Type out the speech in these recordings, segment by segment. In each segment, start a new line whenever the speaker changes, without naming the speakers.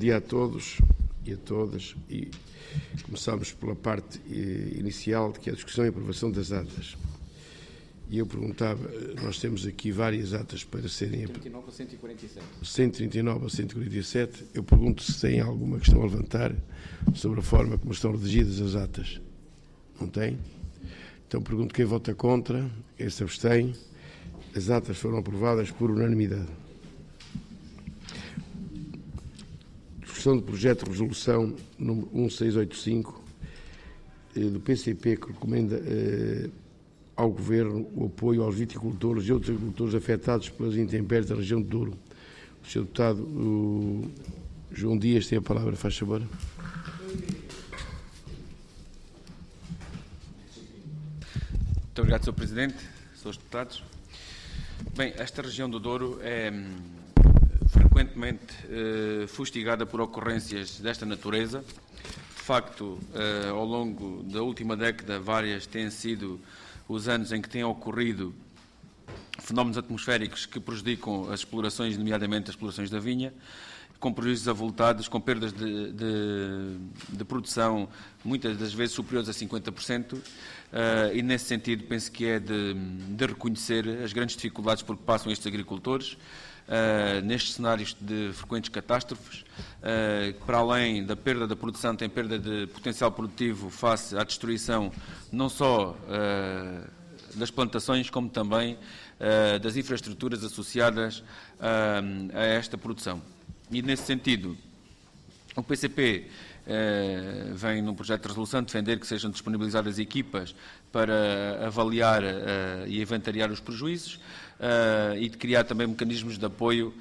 dia a todos e a todas. E começamos pela parte inicial, que é a discussão e aprovação das atas. E eu perguntava, nós temos aqui várias atas para serem...
139 a 147.
139 a 147. Eu pergunto se tem alguma questão a levantar sobre a forma como estão redigidas as atas. Não tem? Então pergunto quem vota contra, quem se abstém. As atas foram aprovadas por unanimidade. Discussão do projeto de resolução número 1685 do PCP, que recomenda ao Governo o apoio aos viticultores e outros agricultores afetados pelas intempéries da região do Douro. O Sr. Deputado João Dias tem a palavra, faz favor.
Muito obrigado, Sr. Presidente, Srs. Deputados. Bem, esta região do Douro é frequentemente fustigada por ocorrências desta natureza. De facto, ao longo da última década, várias têm sido os anos em que têm ocorrido fenómenos atmosféricos que prejudicam as explorações, nomeadamente as explorações da vinha, com prejuízos avultados, com perdas de produção, muitas das vezes superiores a 50%, e nesse sentido penso que é de reconhecer as grandes dificuldades por que passam estes agricultores, nestes cenários de frequentes catástrofes, que para além da perda da produção tem perda de potencial produtivo face à destruição não só das plantações como também das infraestruturas associadas a esta produção. E nesse sentido, o PCP vem num projeto de resolução defender que sejam disponibilizadas equipas para avaliar e inventariar os prejuízos e de criar também mecanismos de apoio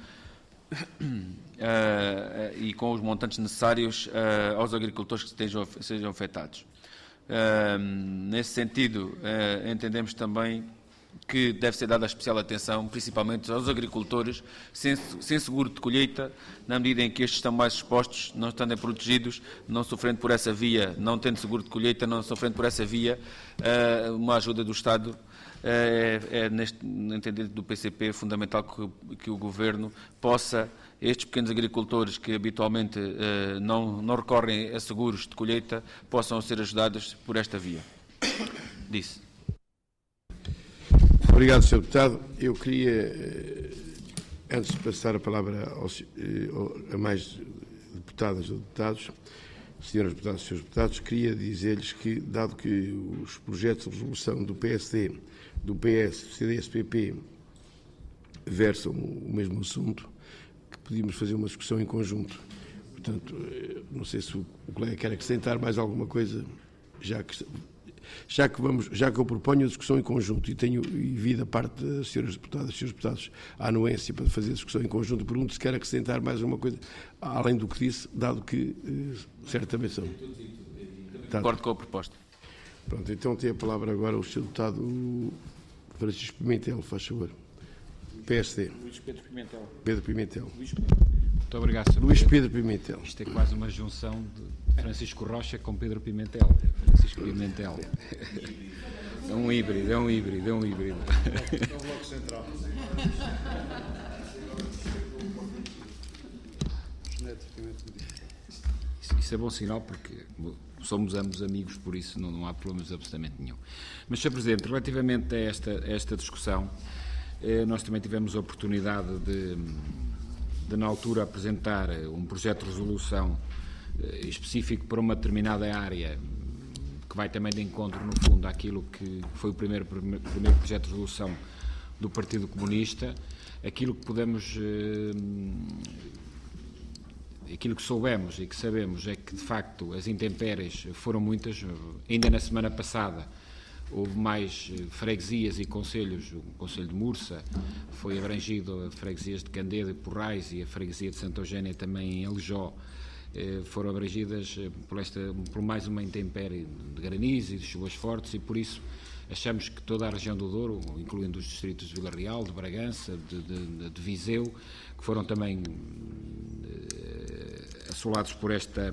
e com os montantes necessários aos agricultores que sejam afetados. Nesse sentido, entendemos também que deve ser dada especial atenção, principalmente aos agricultores sem seguro de colheita, na medida em que estes estão mais expostos, não estando protegidos, não sofrendo por essa via, não tendo seguro de colheita, não sofrendo por essa via, uma ajuda do Estado. Neste entendimento do PCP, é fundamental que o Governo possa, estes pequenos agricultores que habitualmente não recorrem a seguros de colheita, possam ser ajudados por esta via. Disse.
Obrigado, Sr. Deputado. Eu queria, antes de passar a palavra a mais deputadas ou deputados, senhoras deputadas e senhores deputados, queria dizer-lhes que, dado que os projetos de resolução do PSD, do PS, do CDS-PP versam o mesmo assunto, que podíamos fazer uma discussão em conjunto. Portanto, não sei se o colega quer acrescentar mais alguma coisa, já que eu proponho a discussão em conjunto e tenho vi da parte das senhoras deputadas e senhores deputados a anuência para fazer a discussão em conjunto, pergunto se quer acrescentar mais alguma coisa, além do que disse, dado que certamente são.
Concordo com a proposta.
Pronto, então tem a palavra agora o Sr. Deputado Francisco Pimentel, faz favor. PSD.
Luís Pedro Pimentel.
Pedro Pimentel.
Muito obrigado, Sr.
Luís Pedro Pimentel.
Isto é quase uma junção de Francisco Rocha com Pedro Pimentel. Francisco Pimentel. É um híbrido.
É o Bloco Central.
Isso é bom sinal porque somos ambos amigos, por isso não há problemas de absolutamente nenhum. Mas, Sr. Presidente, relativamente a esta discussão, nós também tivemos a oportunidade de na altura, apresentar um projeto de resolução específico para uma determinada área, que vai também de encontro, no fundo, àquilo que foi o primeiro projeto de resolução do Partido Comunista. Aquilo que podemos... Aquilo que soubemos e que sabemos é que, de facto, as intempéries foram muitas. Ainda na semana passada houve mais freguesias e concelhos. O Concelho de Mursa foi abrangido, a freguesias de Candedo e Porrais e a freguesia de Santa Eugénia também em Aljó foram abrangidas por mais uma intempérie de granizo e de chuvas fortes, e por isso achamos que toda a região do Douro, incluindo os distritos de Vila Real, de Bragança, de Viseu, que foram também assolados por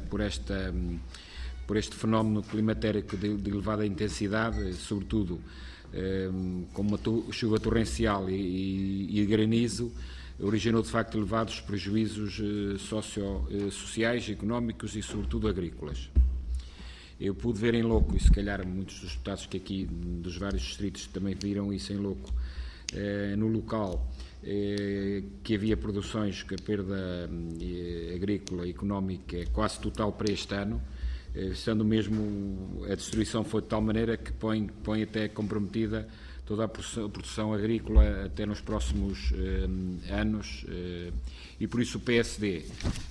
este fenómeno climatérico de elevada intensidade, sobretudo com uma chuva torrencial e granizo, originou de facto elevados prejuízos sociais, económicos e sobretudo agrícolas. Eu pude ver em loco, e se calhar muitos dos deputados que aqui dos vários distritos também viram isso em loco, no local, que havia produções que a perda agrícola e económica é quase total para este ano, sendo mesmo a destruição foi de tal maneira que põe até comprometida toda a produção agrícola até nos próximos anos, e por isso o PSD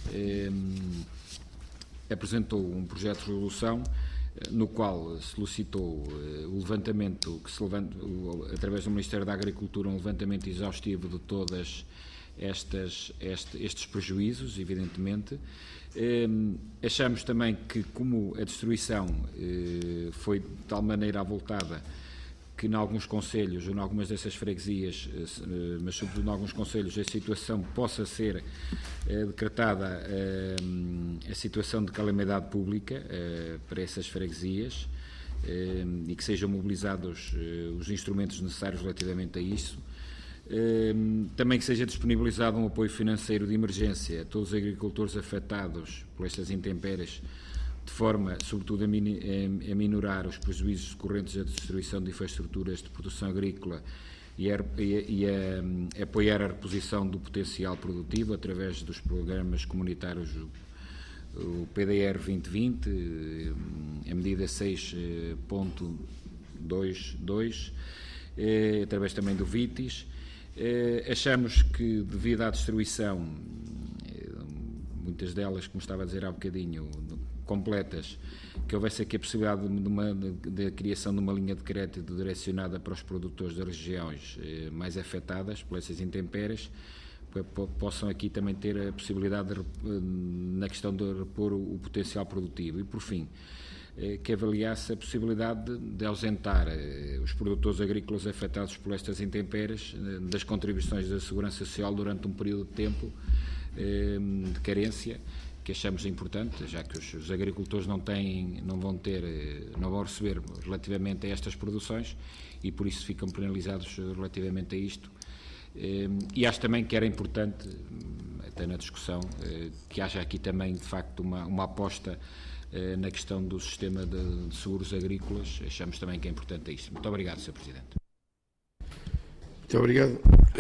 apresentou um projeto de resolução no qual solicitou o levantamento, através do Ministério da Agricultura, um levantamento exaustivo de todas estes prejuízos, evidentemente. Achamos também que, como a destruição foi de tal maneira avultada, que em alguns concelhos, ou em algumas dessas freguesias, mas sobretudo em alguns concelhos, a situação possa ser decretada a situação de calamidade pública para essas freguesias e que sejam mobilizados os instrumentos necessários relativamente a isso. Também que seja disponibilizado um apoio financeiro de emergência a todos os agricultores afetados por estas intempéries, de forma, sobretudo, a minorar os prejuízos decorrentes da destruição de infraestruturas de produção agrícola e a apoiar a reposição do potencial produtivo através dos programas comunitários, o PDR 2020, a medida 6.22, através também do VITIS. Achamos que, devido à destruição, muitas delas, como estava a dizer há bocadinho, completas, que houvesse aqui a possibilidade de criação de uma linha de crédito direcionada para os produtores das regiões mais afetadas por essas intempéries, possam aqui também ter a possibilidade na questão de repor o potencial produtivo. E, por fim, que avaliasse a possibilidade de ausentar os produtores agrícolas afetados por estas intempéries das contribuições da Segurança Social durante um período de tempo de carência, que achamos importante, já que os agricultores não vão receber relativamente a estas produções e por isso ficam penalizados relativamente a isto. E acho também que era importante, até na discussão, que haja aqui também, de facto, uma aposta na questão do sistema de seguros agrícolas. Achamos também que é importante isto. Muito obrigado, Sr. Presidente.
Muito obrigado.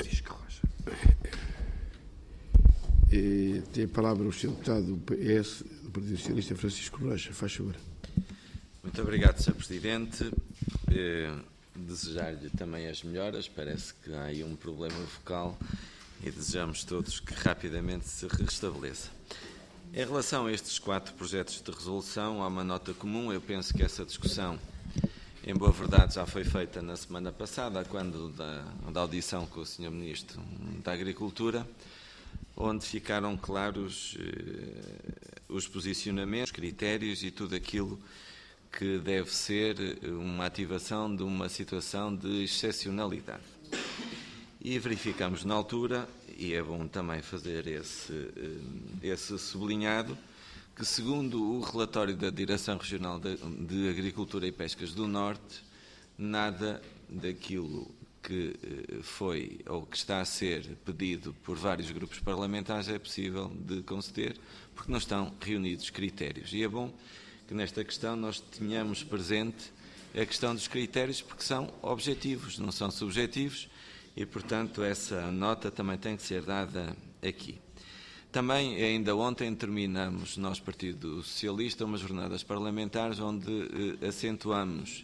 Tem a palavra o Sr. Deputado do PS, do Partido Socialista, Francisco Rocha. Faz favor.
Muito obrigado, Sr. Presidente. Desejar-lhe também as melhoras. Parece que há aí um problema vocal e desejamos todos que rapidamente se restabeleça. Em relação a estes 4 projetos de resolução, há uma nota comum. Eu penso que essa discussão, em boa verdade, já foi feita na semana passada, quando da audição com o Sr. Ministro da Agricultura, onde ficaram claros os posicionamentos, os critérios e tudo aquilo que deve ser uma ativação de uma situação de excepcionalidade. E verificamos na altura, e é bom também fazer esse sublinhado, que segundo o relatório da Direção Regional de Agricultura e Pescas do Norte, nada daquilo que foi ou que está a ser pedido por vários grupos parlamentares é possível de conceder, porque não estão reunidos critérios. E é bom que nesta questão nós tenhamos presente a questão dos critérios, porque são objetivos, não são subjetivos, e, portanto, essa nota também tem que ser dada aqui. Também, ainda ontem, terminamos, nós, Partido Socialista, umas jornadas parlamentares onde acentuamos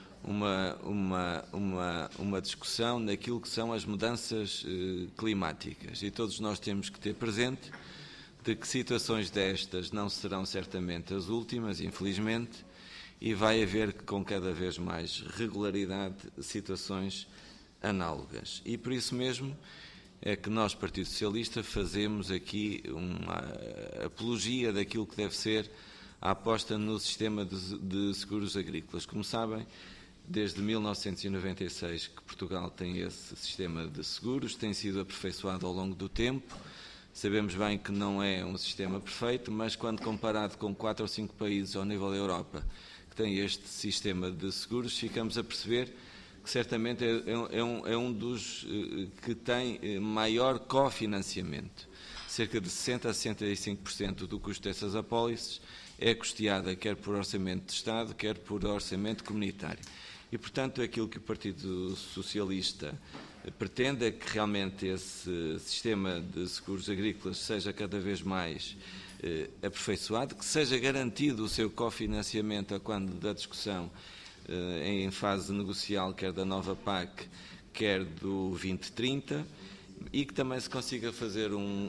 uma discussão naquilo que são as mudanças climáticas. E todos nós temos que ter presente de que situações destas não serão certamente as últimas, infelizmente, e vai haver com cada vez mais regularidade situações análogas. E por isso mesmo é que nós, Partido Socialista, fazemos aqui uma apologia daquilo que deve ser a aposta no sistema de seguros agrícolas. Como sabem, desde 1996 que Portugal tem esse sistema de seguros, tem sido aperfeiçoado ao longo do tempo. Sabemos bem que não é um sistema perfeito, mas quando comparado com 4 ou 5 países ao nível da Europa que têm este sistema de seguros, ficamos a perceber que certamente é um dos que tem maior cofinanciamento. Cerca de 60% a 65% do custo dessas apólices é custeada quer por orçamento de Estado, quer por orçamento comunitário. E, portanto, aquilo que o Partido Socialista pretende é que realmente esse sistema de seguros agrícolas seja cada vez mais aperfeiçoado, que seja garantido o seu cofinanciamento a quando da discussão em fase negocial, quer da nova PAC, quer do 2030, e que também se consiga fazer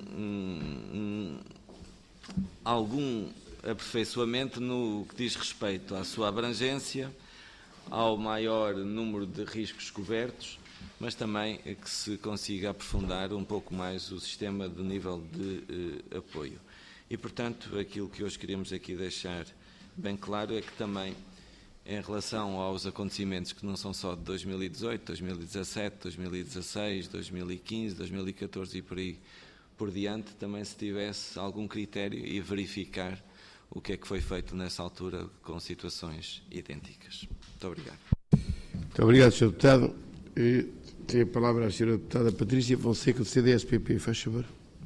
algum aperfeiçoamento no que diz respeito à sua abrangência, ao maior número de riscos cobertos, mas também que se consiga aprofundar um pouco mais o sistema de nível de apoio. E, portanto, aquilo que hoje queremos aqui deixar bem claro é que também, em relação aos acontecimentos que não são só de 2018, 2017, 2016, 2015, 2014 e por aí por diante, também se tivesse algum critério e verificar o que é que foi feito nessa altura com situações idênticas. Muito obrigado.
Muito obrigado, Sr. Deputado. Tem a palavra a Sra. Deputada Patrícia Fonseca, do CDS-PP. Faz favor.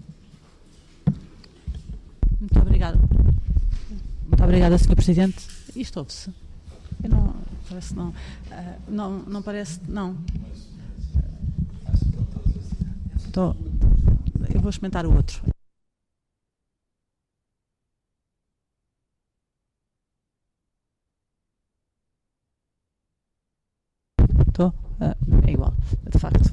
Muito obrigada. Muito obrigada, Sr. Presidente. Isto ouve-se? Parece não. Não parece, não. Eu vou experimentar o outro. É igual, de facto.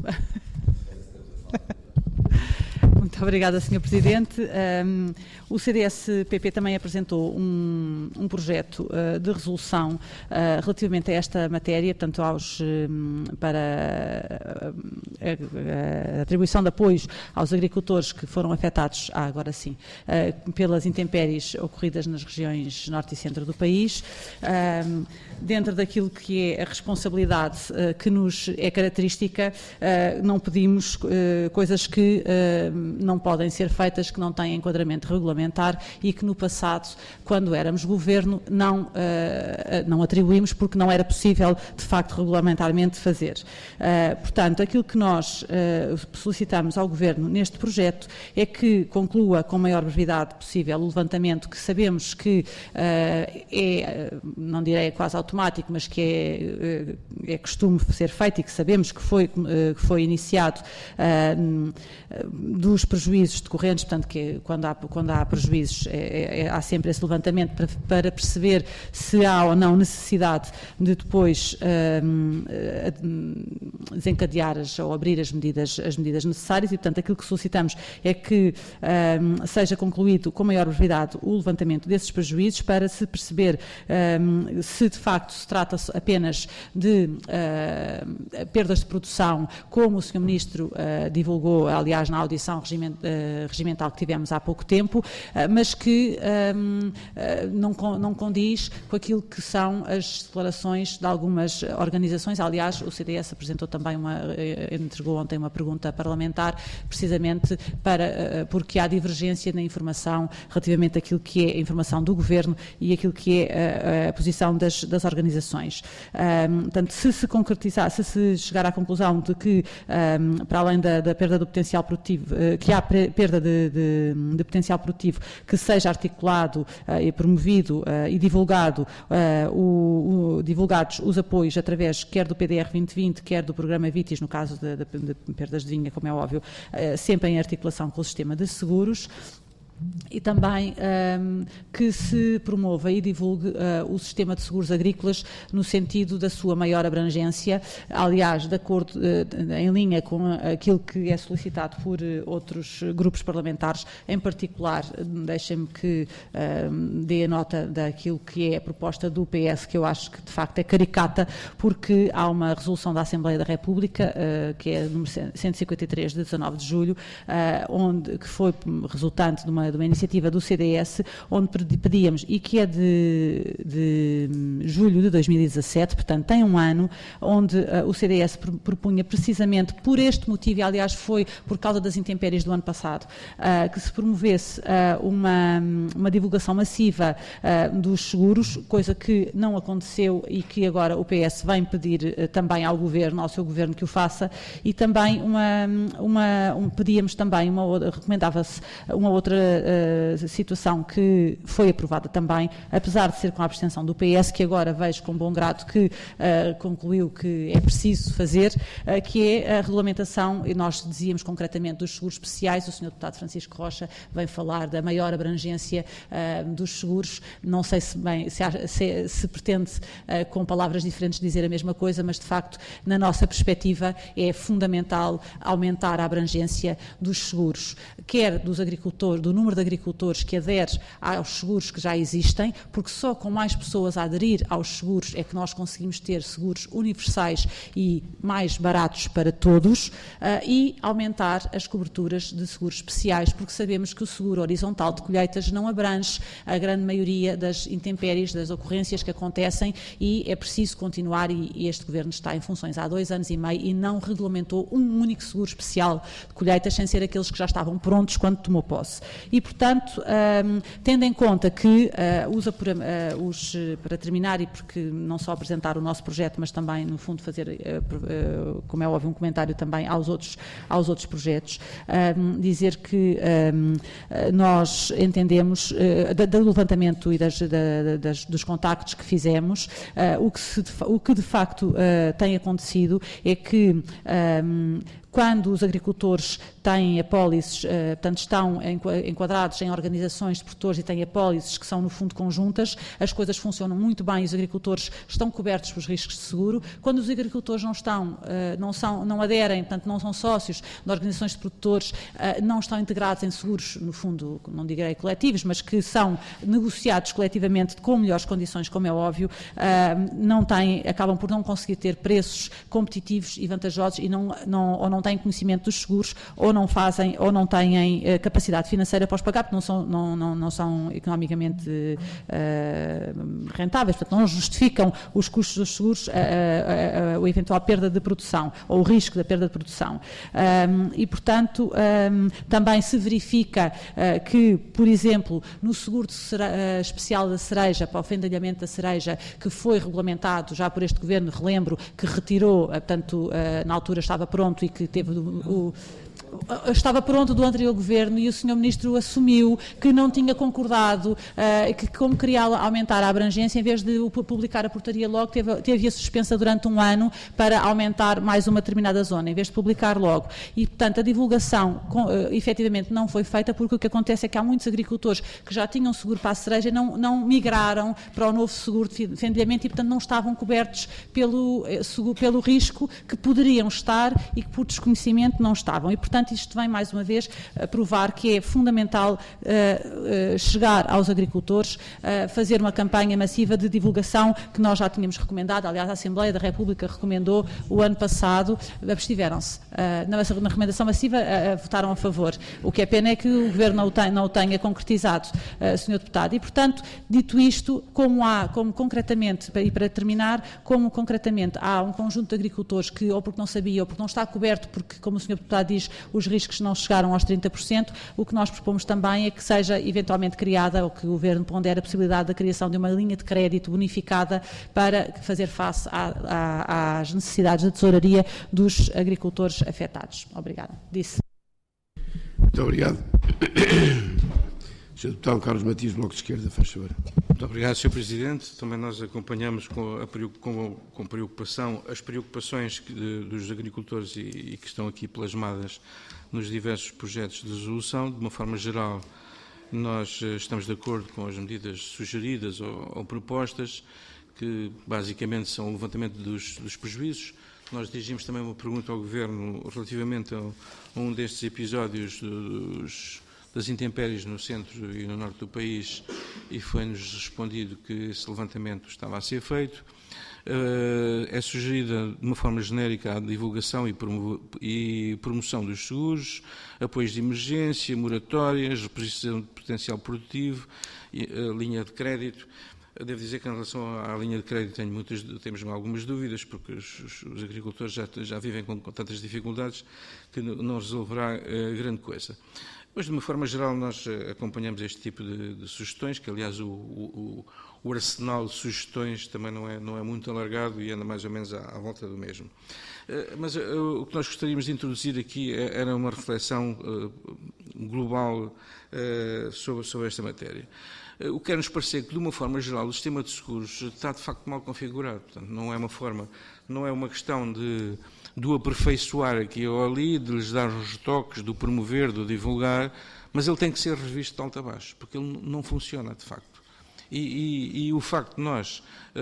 Muito obrigada, Sr. Presidente. O CDS-PP também apresentou um projeto de resolução relativamente a esta matéria, portanto, para a atribuição de apoios aos agricultores que foram afetados, agora sim, pelas intempéries ocorridas nas regiões norte e centro do país. Dentro daquilo que é a responsabilidade que nos é característica, não pedimos coisas que não podem ser feitas, que não têm enquadramento regulamentar e que no passado, quando éramos governo, não atribuímos porque não era possível, de facto, regulamentarmente fazer. Portanto, aquilo que nós solicitamos ao Governo neste projeto é que conclua com a maior brevidade possível o levantamento que sabemos que não direi quase automático, mas que é costume ser feito e que sabemos que foi iniciado dos prejuízos decorrentes, portanto, que quando há prejuízos há sempre esse levantamento para perceber se há ou não necessidade de depois desencadear ou abrir as medidas necessárias e, portanto, aquilo que solicitamos é que seja concluído com maior brevidade o levantamento desses prejuízos para se perceber se de facto se trata apenas de perdas de produção, como o Sr. Ministro divulgou, aliás, na audição regimental que tivemos há pouco tempo, mas que não condiz com aquilo que são as declarações de algumas organizações. Aliás, o CDS apresentou também entregou ontem uma pergunta parlamentar, precisamente porque há divergência na informação relativamente àquilo que é a informação do Governo e aquilo que é a posição das organizações. Portanto, se se concretizar, se se chegar à conclusão de que, para além da perda do potencial produtivo, que há perda de potencial produtivo, que seja articulado e promovido e divulgados os apoios através quer do PDR 2020, quer do programa VITIS, no caso de perdas de vinha, como é óbvio, sempre em articulação com o sistema de seguros. E também que se promova e divulgue o sistema de seguros agrícolas no sentido da sua maior abrangência, aliás, de acordo, em linha com aquilo que é solicitado por outros grupos parlamentares, em particular, deixem-me que dê a nota daquilo que é a proposta do PS, que eu acho que de facto é caricata, porque há uma resolução da Assembleia da República, que é número 153 de 19 de julho, que foi resultante de uma uma iniciativa do CDS, onde pedíamos, e que é de julho de 2017, portanto tem um ano, onde o CDS propunha precisamente por este motivo, e aliás foi por causa das intempéries do ano passado, que se promovesse uma divulgação massiva dos seguros, coisa que não aconteceu e que agora o PS vem pedir também ao seu governo que o faça, e também pedíamos também, recomendava-se uma outra situação que foi aprovada também, apesar de ser com a abstenção do PS, que agora vejo com bom grado que concluiu que é preciso fazer, que é a regulamentação, e nós dizíamos concretamente dos seguros especiais. O Sr. Deputado Francisco Rocha vem falar da maior abrangência dos seguros, não sei se pretende com palavras diferentes dizer a mesma coisa, mas de facto na nossa perspectiva é fundamental aumentar a abrangência dos seguros, quer dos agricultores, do número de agricultores que adere aos seguros que já existem, porque só com mais pessoas a aderir aos seguros é que nós conseguimos ter seguros universais e mais baratos para todos, e aumentar as coberturas de seguros especiais, porque sabemos que o seguro horizontal de colheitas não abrange a grande maioria das intempéries, das ocorrências que acontecem, e é preciso continuar, e este Governo está em funções há 2 anos e meio e não regulamentou um único seguro especial de colheitas, sem ser aqueles que já estavam prontos quando tomou posse. E, portanto, tendo em conta que para terminar, e porque não só apresentar o nosso projeto, mas também, no fundo, fazer, como é óbvio, um comentário também aos outros projetos, dizer que nós entendemos, do levantamento e dos contactos que fizemos, o que de facto tem acontecido é que quando os agricultores têm apólices, portanto estão enquadrados em organizações de produtores e têm apólices que são no fundo conjuntas, as coisas funcionam muito bem e os agricultores estão cobertos pelos riscos de seguro. Quando os agricultores não aderem, portanto não são sócios de organizações de produtores, não estão integrados em seguros, no fundo, não direi coletivos, mas que são negociados coletivamente com melhores condições, como é óbvio, acabam por não conseguir ter preços competitivos e vantajosos e ou não têm conhecimento dos seguros, ou não têm capacidade financeira para os pagar, porque não são economicamente rentáveis, portanto não justificam os custos dos seguros a eventual perda de produção, ou o risco da perda de produção. E, portanto, também se verifica que, por exemplo, no seguro especial da cereja, para o fendalhamento da cereja, que foi regulamentado já por este Governo, relembro, que retirou, portanto, na altura estava pronto e que teve estava pronto do anterior Governo, e o Sr. Ministro assumiu que não tinha concordado, que como queria aumentar a abrangência, em vez de publicar a portaria logo, teve a suspensa durante 1 ano para aumentar mais uma determinada zona, em vez de publicar logo. E, portanto, a divulgação efetivamente não foi feita, porque o que acontece é que há muitos agricultores que já tinham seguro para a cereja e não migraram para o novo seguro de fendilhamento e, portanto, não estavam cobertos pelo risco que poderiam estar e que, por desconhecimento, não estavam. E, portanto, isto vem, mais uma vez, a provar que é fundamental chegar aos agricultores, fazer uma campanha massiva de divulgação que nós já tínhamos recomendado. Aliás, a Assembleia da República recomendou o ano passado, abstiveram-se. Na recomendação massiva votaram a favor. O que é pena é que o Governo não o tenha concretizado, Sr. Deputado. E, portanto, dito isto, como concretamente, e para terminar, como concretamente há um conjunto de agricultores que, ou porque não sabia, ou porque não está coberto, porque, como o Sr. Deputado diz, os riscos não chegaram aos 30%, o que nós propomos também é que seja eventualmente criada, ou que o Governo pondere a possibilidade da criação de uma linha de crédito bonificada para fazer face às necessidades de tesouraria dos agricultores afetados. Obrigada.
Muito obrigado. Sr. Deputado Carlos Matias, Bloco de Esquerda, faz favor.
Muito obrigado, Sr. Presidente. Também nós acompanhamos com preocupação as preocupações dos agricultores e que estão aqui plasmadas nos diversos projetos de resolução. De uma forma geral, nós estamos de acordo com as medidas sugeridas ou propostas, que basicamente são o levantamento dos prejuízos. Nós dirigimos também uma pergunta ao Governo relativamente a um destes episódios das intempéries no centro e no norte do país, e foi-nos respondido que esse levantamento estava a ser feito. É sugerida de uma forma genérica a divulgação e promoção dos seguros, apoios de emergência, moratórias, reposição de potencial produtivo, linha de crédito. Devo dizer que em relação à linha de crédito temos algumas dúvidas, porque os agricultores já vivem com tantas dificuldades que não resolverá grande coisa. Mas, de uma forma geral, nós acompanhamos este tipo de sugestões, que, aliás, o arsenal de sugestões também não é muito alargado e anda mais ou menos à volta do mesmo. Mas o que nós gostaríamos de introduzir aqui era uma reflexão global sobre esta matéria. O que quer-nos parecer que, de uma forma geral, o sistema de seguros está, de facto, mal configurado. Portanto, não é uma questão de o aperfeiçoar aqui ou ali, de lhes dar uns toques, do promover, do divulgar, mas ele tem que ser revisto de alto a baixo, porque ele não funciona, de facto. E o facto de nós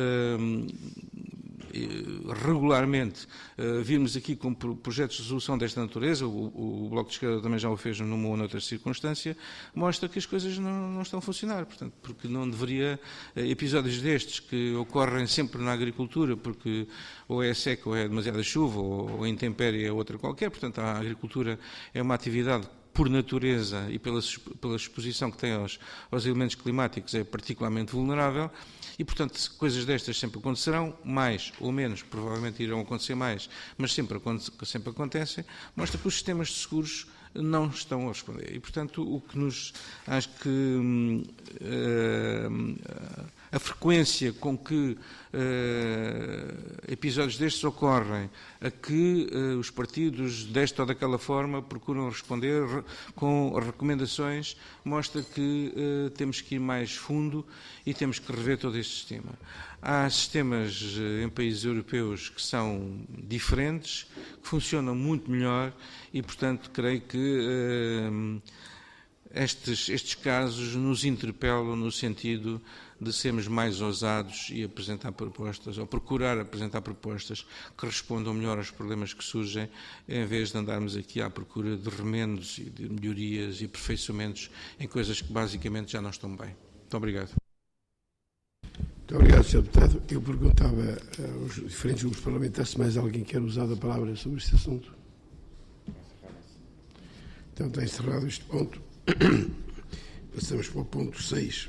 regularmente virmos aqui com projetos de resolução desta natureza, o Bloco de Esquerda também já o fez numa ou noutra circunstância, mostra que as coisas não estão a funcionar. Portanto, porque não deveria, episódios destes que ocorrem sempre na agricultura, porque ou é seca ou é demasiada chuva, ou a intempérie é outra qualquer, portanto a agricultura é uma atividade por natureza e pela exposição que tem aos elementos climáticos, é particularmente vulnerável e, portanto, coisas destas sempre acontecerão, mais ou menos, provavelmente irão acontecer mais, mas sempre acontecem, mostra que os sistemas de seguros não estão a responder. E, portanto, o que acho que a frequência com que episódios destes ocorrem, a que os partidos desta ou daquela forma procuram responder com recomendações, mostra que temos que ir mais fundo e temos que rever todo este sistema. Há sistemas em países europeus que são diferentes, que funcionam muito melhor e, portanto, creio que estes casos nos interpelam no sentido de sermos mais ousados e apresentar propostas, ou procurar apresentar propostas que respondam melhor aos problemas que surgem, em vez de andarmos aqui à procura de remendos e de melhorias e aperfeiçoamentos em coisas que basicamente já não estão bem. Muito obrigado.
Muito obrigado, Sr. Deputado. Eu perguntava aos diferentes grupos parlamentares se mais alguém quer usar a palavra sobre este assunto. Então está encerrado este ponto. Passamos para o ponto 6.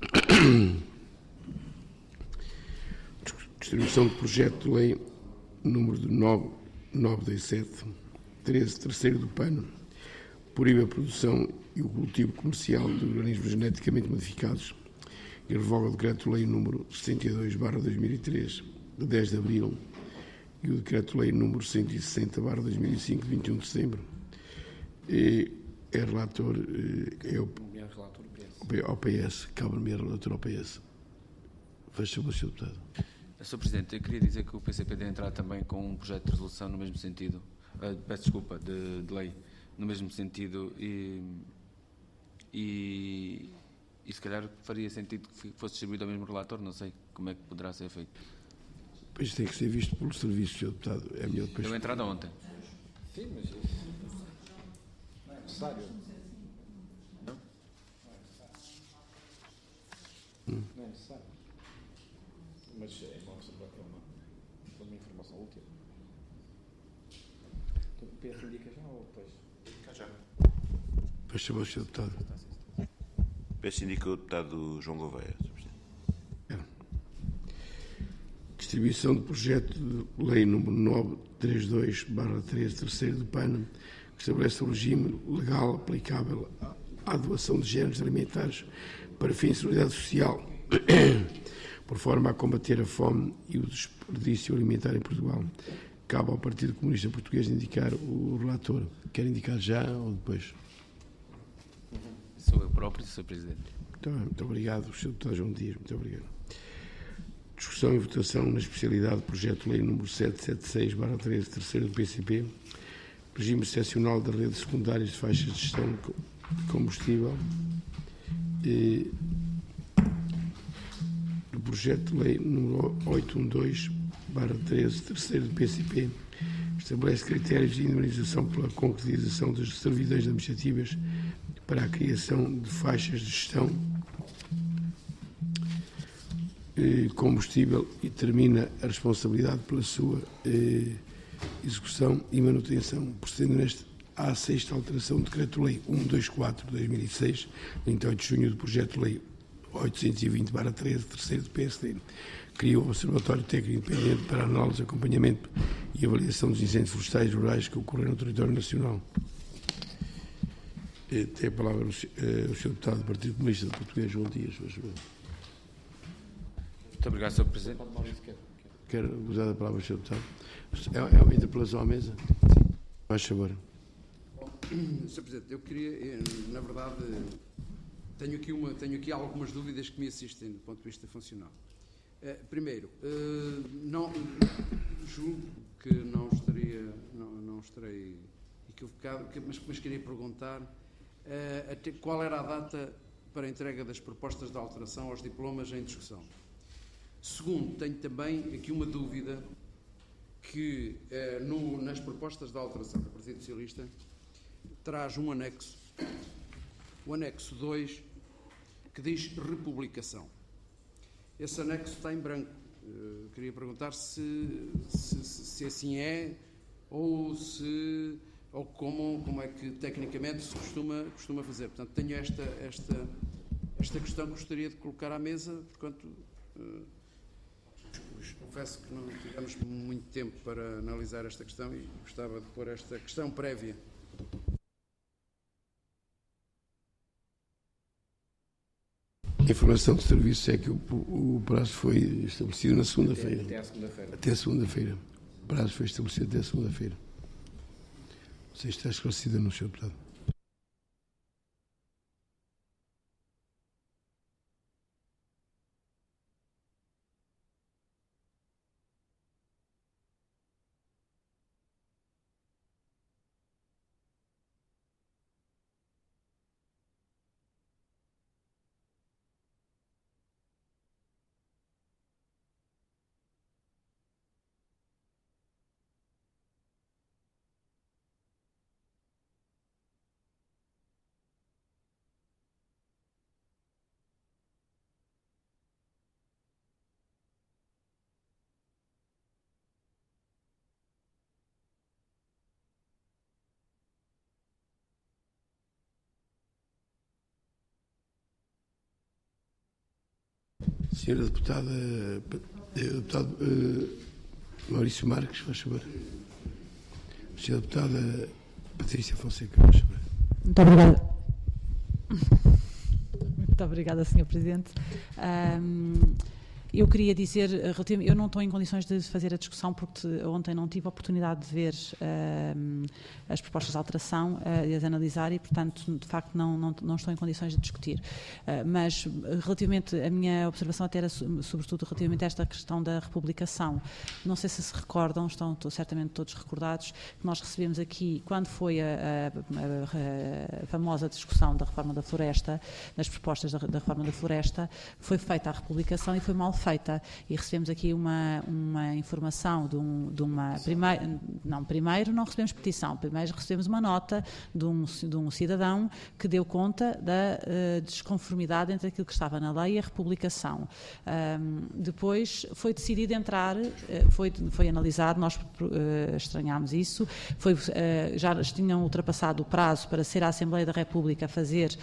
Distribuição de projeto de lei número 927, 13, terceiro do PAN, proíbe a produção e o cultivo comercial de organismos geneticamente modificados e revoga o decreto-lei número 62/2003, de 10 de abril, e o decreto-lei número 160/2005, de 21 de setembro. É relator, é o PS, cabe-me relator ao PS. Faz favor, Sr. Deputado.
Sr. Presidente, eu queria dizer que o PCP deve entrar também com um projeto de resolução no mesmo sentido, peço desculpa, de lei, no mesmo sentido e se calhar faria sentido que fosse distribuído ao mesmo relator, não sei como é que poderá ser feito.
Pois tem que ser visto pelo serviço, Sr. Deputado. É melhor depois.
Deu entrada ontem.
Sim, mas isso não é necessário. Não é necessário. Mas é bom observar que é uma informação útil. Então, o PS indica já ou depois?
Indica já.
Faz favor, Sr. Deputado.
O PS indica o deputado João Gouveia, Sr. Presidente.
Distribuição de projeto de lei número 932/13, terceiro do PAN, que estabelece o regime legal aplicável à doação de géneros alimentares para fins de solidariedade social, por forma a combater a fome e o desperdício alimentar em Portugal. Cabe ao Partido Comunista Português indicar o relator. Quer indicar já ou depois?
Sou eu próprio, Sr. Presidente.
Muito obrigado, Sr. Deputado João Dias. Muito obrigado. Discussão e votação na especialidade do projeto de lei número 776/13, terceiro do PCP, regime excepcional da rede secundárias de faixas de gestão de combustível. Do projeto de lei número 812/13, terceiro do PCP, estabelece critérios de indemnização pela concretização das servidões administrativas para a criação de faixas de gestão combustível e termina a responsabilidade pela sua execução e manutenção, procedendo à sexta alteração do Decreto-Lei 124 de 2006, de 28 de junho do Projeto-Lei 820/13, terceiro do PSD. Criou o Observatório Técnico Independente para análise, acompanhamento e avaliação dos incêndios florestais rurais que ocorreram no território nacional. Tem a palavra o Sr. Deputado do Partido Comunista de Português, João Dias.
Muito obrigado, Sr. Presidente.
Quero usar a palavra, Sr. Deputado. É uma interpelação à mesa? Sim. Faz favor.
Sr. Presidente, eu queria, na verdade, tenho aqui algumas dúvidas que me assistem do ponto de vista funcional. Primeiro, não, julgo que não estarei equivocado, mas queria perguntar até qual era a data para a entrega das propostas de alteração aos diplomas em discussão. Segundo, tenho também aqui uma dúvida que nas propostas de alteração do Partido Socialista traz um anexo, o anexo 2, que diz republicação. Esse anexo está em branco. Queria perguntar se assim é ou como é que tecnicamente se costuma fazer. Portanto, tenho esta questão que gostaria de colocar à mesa, porquanto confesso que não tivemos muito tempo para analisar esta questão e gostava de pôr esta questão prévia.
A informação de serviço é que o prazo foi estabelecido na segunda-feira. Até a segunda-feira. O prazo foi estabelecido até a segunda-feira. Não sei se está esclarecida no Sr. Deputado. Senhora Deputada, Deputado Maurício Marques, faz favor. Senhora Deputada Patrícia Fonseca, faz favor.
Muito obrigada. Muito obrigada, Sr. Presidente. Eu queria dizer, eu não estou em condições de fazer a discussão porque ontem não tive a oportunidade de ver as propostas de alteração e as analisar e, portanto, de facto não estou em condições de discutir. Mas, relativamente, a minha observação até era, sobretudo, relativamente a esta questão da republicação. Não sei se recordam, estão certamente todos recordados, que nós recebemos aqui, quando foi a famosa discussão da reforma da floresta, das propostas da reforma da floresta, foi feita a republicação e foi mal feita, e recebemos aqui uma informação primeiro não recebemos petição, primeiro recebemos uma nota de um cidadão que deu conta da desconformidade entre aquilo que estava na lei e a republicação. Depois foi decidido entrar, foi analisado, nós estranhámos isso, já tinham ultrapassado o prazo para ser a Assembleia da República a fazer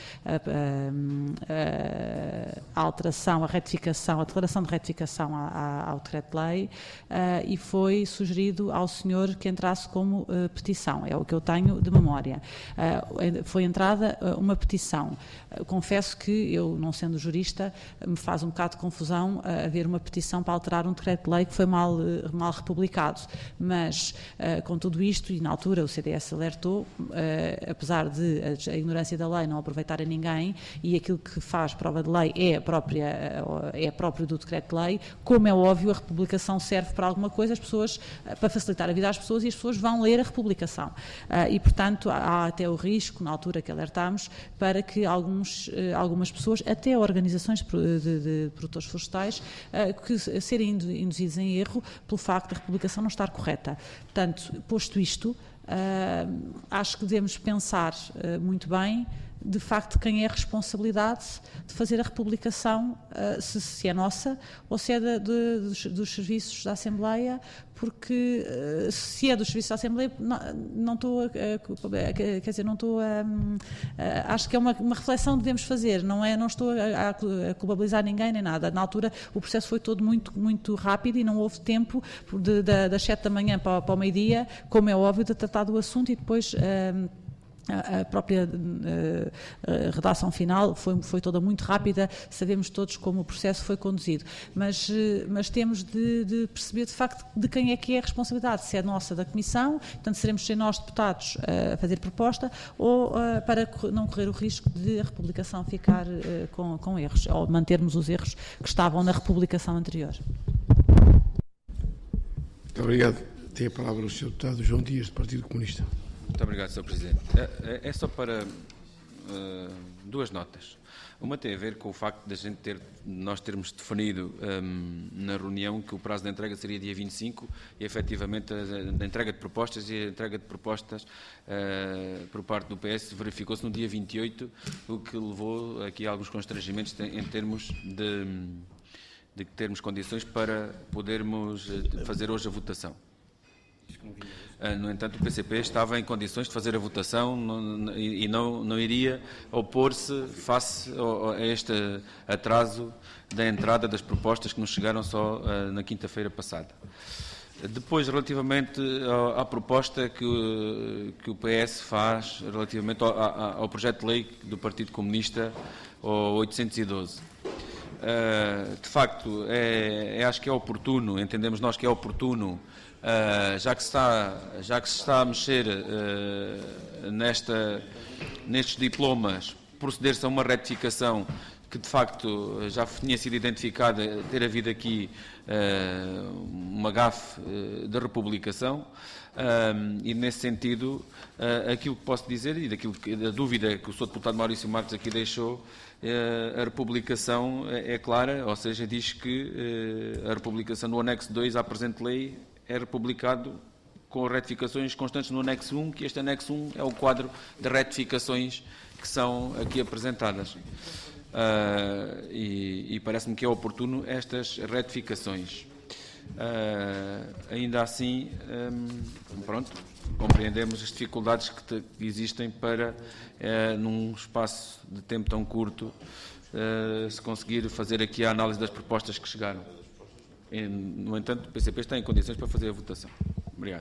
a alteração, a retificação, a declaração de retificação ao decreto-lei e foi sugerido ao senhor que entrasse como petição, é o que eu tenho de memória. Foi entrada uma petição. Confesso que eu, não sendo jurista, me faz um bocado de confusão haver uma petição para alterar um decreto-lei que foi mal republicado, mas com tudo isto, e na altura o CDS alertou, apesar de a ignorância da lei não aproveitar a ninguém e aquilo que faz prova de lei é próprio do decreto-lei, como é óbvio, a republicação serve para alguma coisa, as pessoas, para facilitar a vida às pessoas, e as pessoas vão ler a republicação. E, portanto, há até o risco, na altura que alertámos, para que algumas pessoas, até organizações de produtores florestais, que serem induzidos em erro pelo facto da republicação não estar correta. Portanto, posto isto, acho que devemos pensar muito bem de facto, quem é a responsabilidade de fazer a republicação, se é nossa ou se é dos serviços da Assembleia, porque se é dos serviços da Assembleia, não estou acho que é uma reflexão que devemos fazer, não estou a culpabilizar ninguém nem nada. Na altura o processo foi todo muito rápido e não houve tempo das 7 da manhã para o meio-dia, como é óbvio, de tratar do assunto, e depois a própria redação final foi toda muito rápida. Sabemos todos como o processo foi conduzido, mas temos de perceber de facto de quem é que é a responsabilidade, se é nossa, da Comissão, portanto seremos ser nós deputados a fazer proposta, ou para não correr o risco de a republicação ficar com erros, ou mantermos os erros que estavam na republicação anterior.
Muito obrigado. Tem a palavra o Sr. Deputado João Dias, do Partido Comunista.
Muito obrigado, Sr. Presidente. É só para duas notas. Uma tem a ver com o facto de nós termos definido na reunião que o prazo de entrega seria dia 25 e, efetivamente, a entrega de propostas e a entrega de propostas por parte do PS verificou-se no dia 28, o que levou aqui a alguns constrangimentos em termos de termos condições para podermos fazer hoje a votação. No entanto, o PCP estava em condições de fazer a votação e não iria opor-se face a este atraso da entrada das propostas que nos chegaram só na quinta-feira passada. Depois, relativamente à proposta que o PS faz relativamente ao projeto de lei do Partido Comunista, o 812. De facto, acho que é oportuno, entendemos nós que é oportuno, já que se está a mexer nestes diplomas, proceder-se a uma retificação que de facto já tinha sido identificada, ter havido aqui uma gafe de republicação, e nesse sentido aquilo que posso dizer, e da dúvida que o Sr. Deputado Maurício Marques aqui deixou, a republicação é clara, ou seja, diz que a republicação no anexo 2 à presente lei é republicado com retificações constantes no anexo 1, que este anexo 1 é o quadro de retificações que são aqui apresentadas. E parece-me que é oportuno estas retificações. Ainda assim, pronto, compreendemos as dificuldades que existem para, num espaço de tempo tão curto, se conseguir fazer aqui a análise das propostas que chegaram. No entanto, o PCP está em condições para fazer a votação. Obrigado.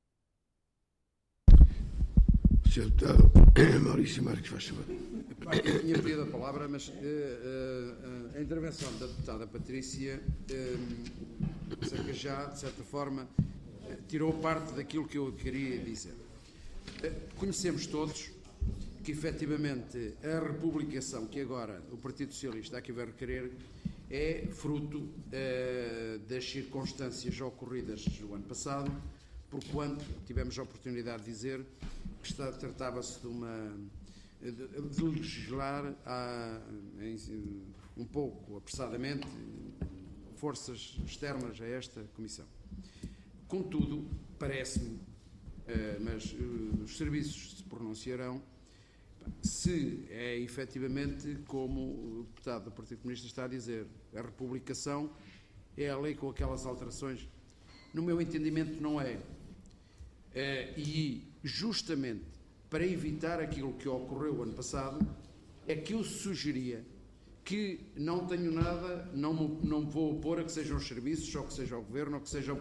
Sr. Deputado Maurício Marques, faz favor.
Eu tinha pedido a palavra, mas a intervenção da deputada Patrícia já, de certa forma, tirou parte daquilo que eu queria dizer. Conhecemos todos que, efetivamente, a republicação que agora o Partido Socialista aqui vai requerer é fruto das circunstâncias ocorridas no ano passado, porquanto tivemos a oportunidade de dizer que tratava-se de legislar um pouco apressadamente, forças externas a esta Comissão. Contudo, parece-me, mas os serviços se pronunciarão, se é efetivamente como o deputado do Partido Comunista está a dizer, a republicação é a lei com aquelas alterações. No meu entendimento não é. E justamente para evitar aquilo que ocorreu ano passado, é que eu sugeria que não tenho nada, não me vou opor a que sejam os serviços, ou que seja o Governo, ou que seja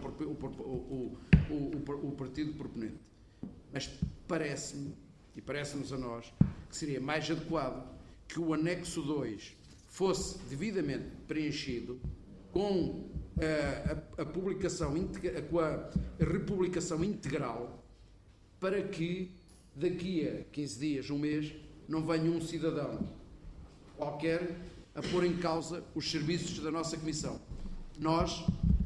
o partido proponente. Mas parece-me, e parece-nos a nós, que seria mais adequado que o anexo 2 fosse devidamente preenchido com a publicação, com a republicação integral, para que daqui a 15 dias, um mês, não venha um cidadão qualquer a pôr em causa os serviços da nossa Comissão. Nós,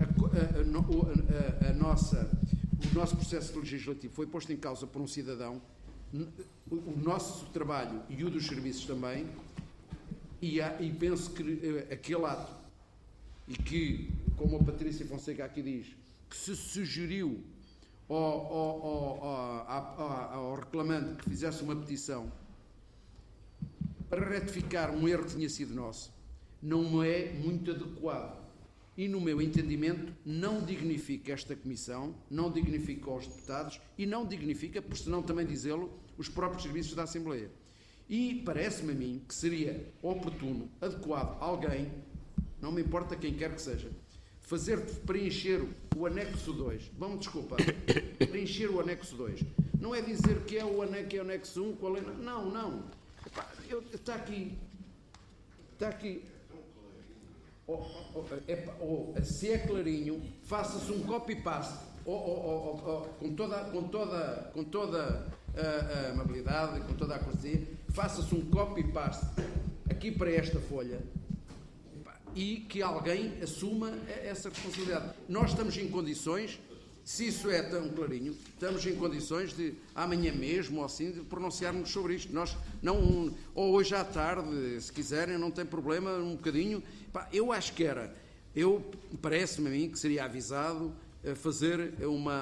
o nosso processo legislativo foi posto em causa por um cidadão, o nosso trabalho e o dos serviços também, e penso que aquele ato, e que, como a Patrícia Fonseca aqui diz, que se sugeriu ao reclamante que fizesse uma petição, para retificar um erro que tinha sido nosso, não é muito adequado. E, no meu entendimento, não dignifica esta Comissão, não dignifica os deputados e não dignifica, por senão também dizê-lo, os próprios serviços da Assembleia. E parece-me a mim que seria oportuno, adequado, alguém, não me importa quem quer que seja, preencher o anexo 2. Vamos desculpar. Preencher o anexo 2. Não é dizer que é o anexo 1, qual é. Não, não. Está aqui. Se é clarinho, faça-se um copy-paste com toda a amabilidade, com toda a cortesia, faça-se um copy-paste aqui para esta folha e que alguém assuma essa responsabilidade. Nós estamos em condições, se isso é tão clarinho, estamos em condições de amanhã mesmo ou assim de pronunciarmos sobre isto. Nós não, ou hoje à tarde, se quiserem, não tem problema, um bocadinho. Eu acho que parece-me a mim que seria avisado fazer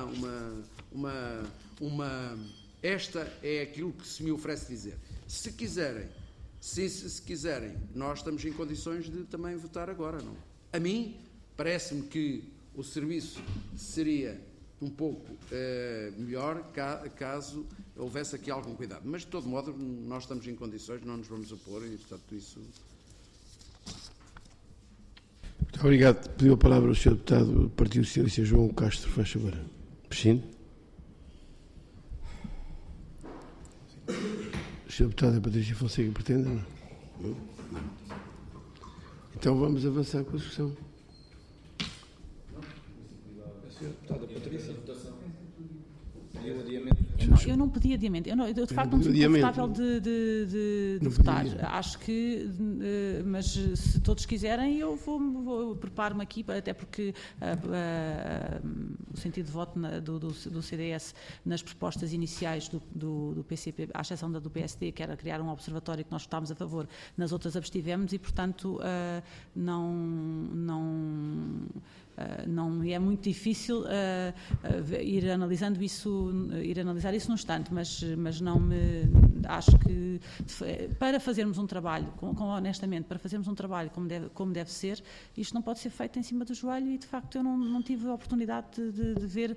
esta é aquilo que se me oferece dizer. Se quiserem, nós estamos em condições de também votar agora, não? A mim, parece-me que o serviço seria um pouco melhor caso houvesse aqui algum cuidado. Mas, de todo modo, nós estamos em condições, não nos vamos opor e, portanto, isso...
Muito obrigado. Pediu a palavra o Sr. Deputado do Partido Socialista, João Castro, faz favor. Prescinde. O Sr. Deputado Patrícia Fonseca pretende? Não? Não. Então vamos avançar com a discussão.
Sr. Deputado Patrícia,
eu não pedi adiamento. Eu de facto não sou confortável de votar. Acho que, mas se todos quiserem, eu vou preparo-me aqui, até porque o sentido de voto do CDS nas propostas iniciais do PCP, à exceção da do PSD, que era criar um observatório que nós votámos a favor, nas outras abstivemos e, portanto, não é muito difícil ir analisar isso num instante, mas não me acho que para fazermos um trabalho, honestamente, para fazermos um trabalho como deve ser, isto não pode ser feito em cima do joelho e de facto eu não tive a oportunidade de ver,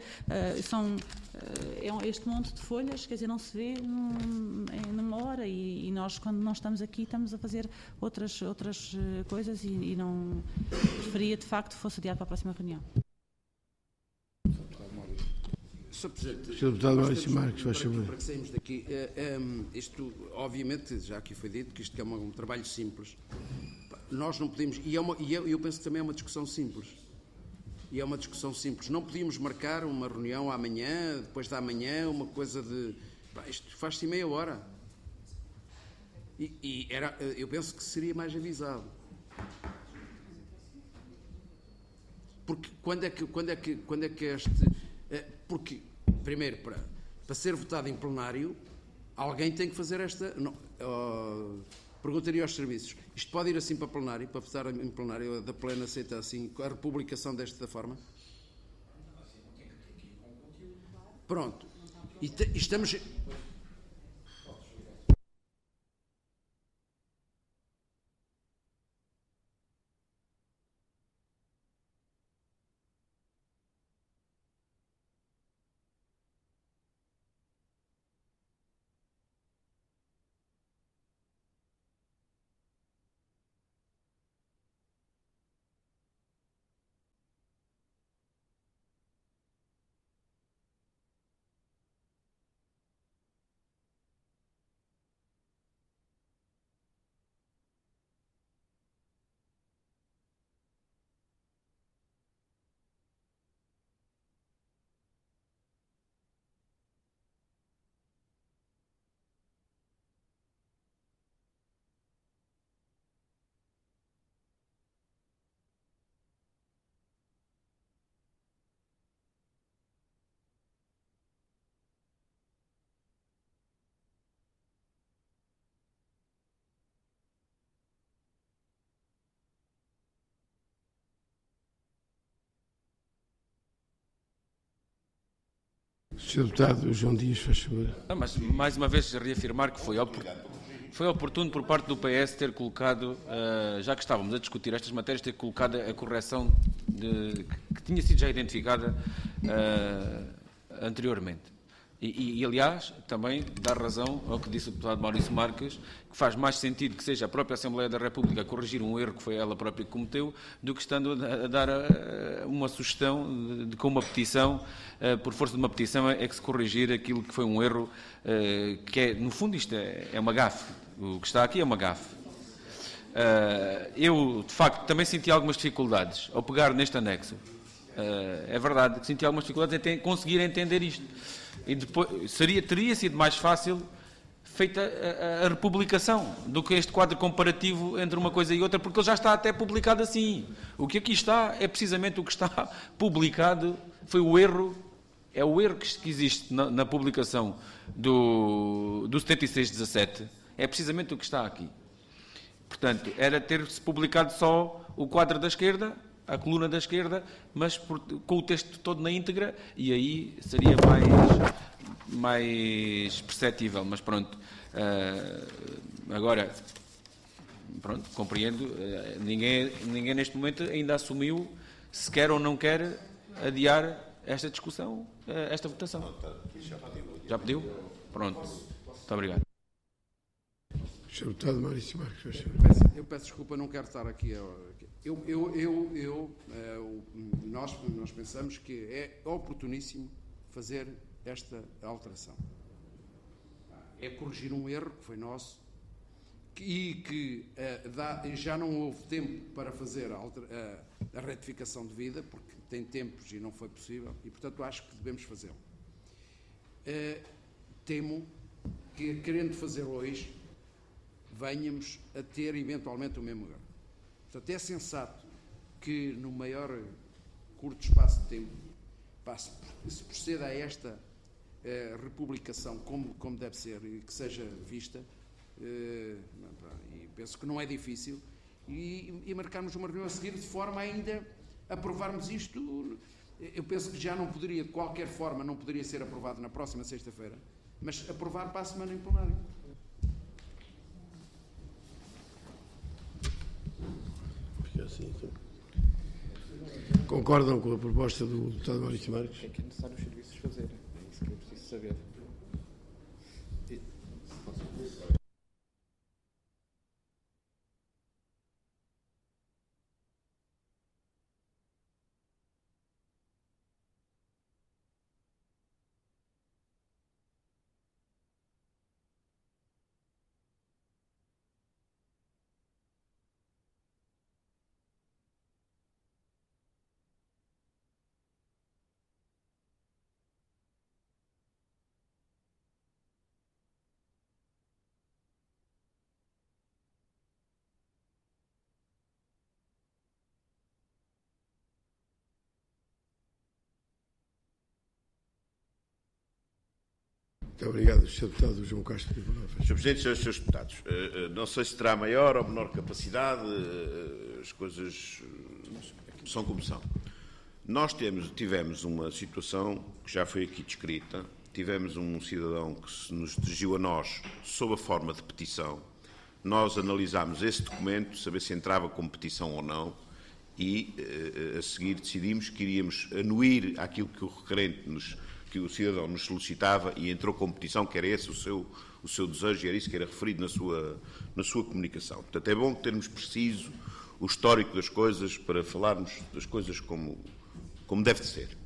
este monte de folhas, quer dizer, não se vê numa hora e nós quando nós estamos aqui estamos a fazer outras coisas e não preferia de facto fosse adiado para a próxima reunião.
Sr. Presidente,
Sr. Deputado Maurício Marques, faz favor.
Para que saímos daqui, isto, obviamente, já aqui foi dito que isto é um trabalho simples. Nós não podemos, eu penso que também é uma discussão simples. E é uma discussão simples. Não podíamos marcar uma reunião amanhã, depois da manhã, uma coisa de... Isto faz-se em meia hora. Eu penso que seria mais avisado. Porque quando é que este... Porque, primeiro, para ser votado em plenário, alguém tem que fazer esta... Perguntaria aos serviços. Isto pode ir assim para plenário, para votar em plenário, da plena aceita assim, a republicação desta forma? Pronto. E estamos...
Sr. Deputado João Dias, faz favor.
Não, mas mais uma vez reafirmar que foi oportuno por parte do PS ter colocado, já que estávamos a discutir estas matérias, ter colocado a correção que tinha sido já identificada anteriormente. E, aliás, também dá razão ao que disse o deputado Maurício Marques, que faz mais sentido que seja a própria Assembleia da República a corrigir um erro que foi ela própria que cometeu, do que estando a dar uma sugestão de com uma petição, por força de uma petição, é que se corrigir aquilo que foi um erro, que é, no fundo, isto é uma gafe. O que está aqui é uma gafe. Eu, de facto, também senti algumas dificuldades ao pegar neste anexo. É verdade que senti algumas dificuldades em conseguir entender isto. E depois teria sido mais fácil feita a republicação do que este quadro comparativo entre uma coisa e outra, porque ele já está até publicado assim. O que aqui está é precisamente o que está publicado, foi o erro, é o erro que existe na publicação do 7617, é precisamente o que está aqui. Portanto, era ter-se publicado só o quadro da esquerda, a coluna da esquerda, mas com o texto todo na íntegra, e aí seria mais perceptível. Mas pronto, agora, pronto, compreendo, ninguém neste momento ainda assumiu se quer ou não quer adiar esta discussão, esta votação. Já pediu? Pronto. Muito obrigado.
Sr. Deputado Maurício Marques.
Eu peço desculpa, não quero estar aqui. Nós pensamos que é oportuníssimo fazer esta alteração. É corrigir um erro que foi nosso e que já não houve tempo para fazer a retificação devida, porque tem tempos e não foi possível, e portanto acho que devemos fazê-lo. Temo que, querendo fazer hoje, venhamos a ter eventualmente o mesmo erro. Portanto, é sensato que no maior curto espaço de tempo se proceda a esta republicação como deve ser e que seja vista, e penso que não é difícil, e marcarmos uma reunião a seguir de forma a ainda aprovarmos isto. Eu penso que já não poderia, de qualquer forma, não poderia ser aprovado na próxima sexta-feira, mas aprovar para a semana em plenário.
Concordam com a proposta do deputado Maurício Marques?
É que é necessário os serviços fazerem. É isso que eu preciso saber.
Muito obrigado, Sr. Deputado João Castro.
Sr. Presidente, Srs. Deputados, não sei se terá maior ou menor capacidade, as coisas são como são. Nós tivemos uma situação que já foi aqui descrita, tivemos um cidadão que se nos dirigiu a nós sob a forma de petição, nós analisámos esse documento, saber se entrava como petição ou não, e a seguir decidimos que iríamos anuir àquilo que o requerente que o cidadão nos solicitava e entrou com petição, que era esse o seu desejo, e era isso que era referido na sua comunicação. Portanto, é bom termos preciso o histórico das coisas para falarmos das coisas como deve de ser.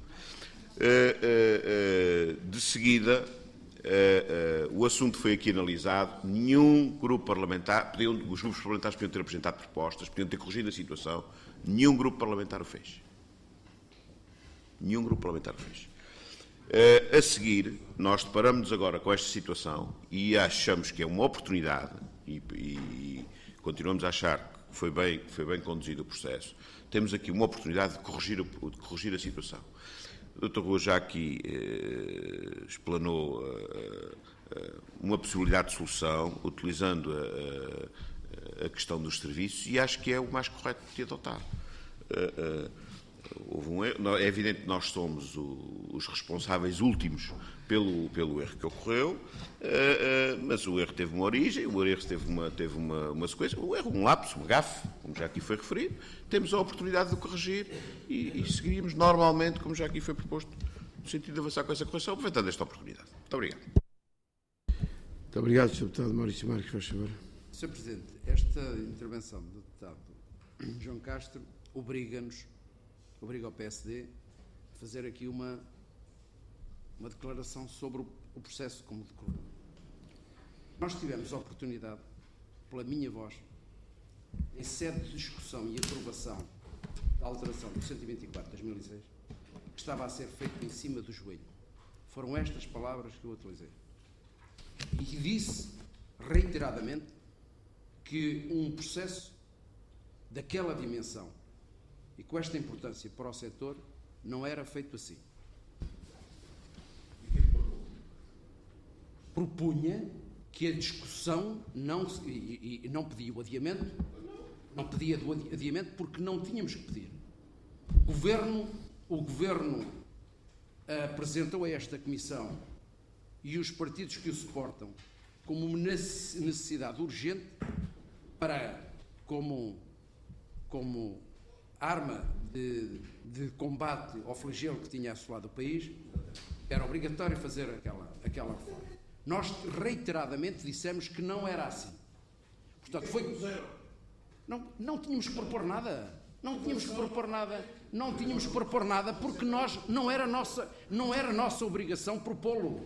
De seguida, o assunto foi aqui analisado, nenhum grupo parlamentar, os grupos parlamentares podiam ter apresentado propostas, podiam ter corrigido a situação, nenhum grupo parlamentar o fez. Nenhum grupo parlamentar o fez. A seguir, nós deparamos-nos agora com esta situação e achamos que é uma oportunidade, e continuamos a achar que foi bem conduzido o processo, temos aqui uma oportunidade de corrigir a situação. O Dr. Rua já aqui explanou uma possibilidade de solução, utilizando a questão dos serviços, e acho que é o mais correto de adotar. houve um erro. É evidente que nós somos os responsáveis últimos pelo erro que ocorreu, mas o erro teve uma origem, o erro teve uma sequência, o erro, um lapso, uma gafe, como já aqui foi referido. Temos a oportunidade de o corrigir e seguiríamos normalmente, como já aqui foi proposto, no sentido de avançar com essa correção, aproveitando esta oportunidade. Muito obrigado.
Muito obrigado, Sr. Deputado Maurício Marques, faz favor.
Sr. Presidente, esta intervenção do deputado João Castro obriga o PSD a fazer aqui uma declaração sobre o processo como decorreu. Nós tivemos a oportunidade, pela minha voz, em sede de discussão e aprovação da alteração do 124 de 2006, que estava a ser feito em cima do joelho. Foram estas palavras que eu utilizei. E disse reiteradamente que um processo daquela dimensão e com esta importância para o setor não era feito assim. Propunha que a discussão não pedia o adiamento, não pedia do adiamento porque não tínhamos que pedir. O Governo apresentou a esta Comissão e os partidos que o suportam como uma necessidade urgente para, como arma de combate ao flagelo que tinha assolado o país, era obrigatório fazer aquela reforma. Nós reiteradamente dissemos que não era assim. Portanto, não tínhamos que propor nada. Não tínhamos que propor nada porque não era nossa obrigação propô-lo.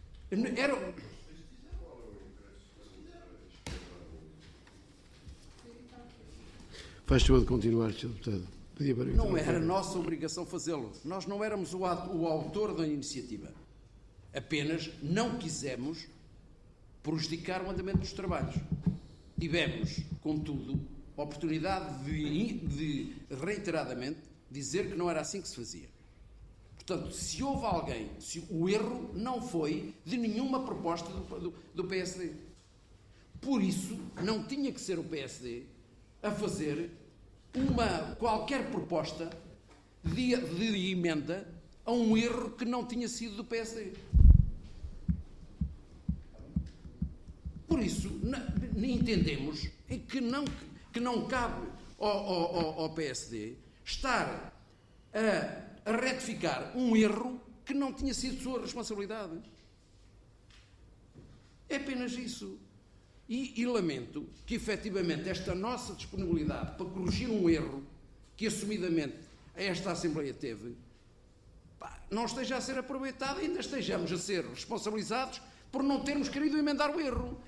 Faz favor de continuar, Sr. Deputado.
Não era nossa obrigação fazê-lo. Nós não éramos o autor da iniciativa. Apenas não quisemos prejudicar o andamento dos trabalhos. Tivemos, contudo, a oportunidade de reiteradamente dizer que não era assim que se fazia. Portanto, se houve alguém, se o erro não foi de nenhuma proposta do PSD. Por isso, não tinha que ser o PSD a fazer qualquer proposta de emenda a um erro que não tinha sido do PSD. Por isso, entendemos que não cabe ao PSD estar a retificar um erro que não tinha sido sua responsabilidade. É apenas isso. E lamento que, efetivamente, esta nossa disponibilidade para corrigir um erro que, assumidamente, esta Assembleia teve, não esteja a ser aproveitada e ainda estejamos a ser responsabilizados por não termos querido emendar o erro.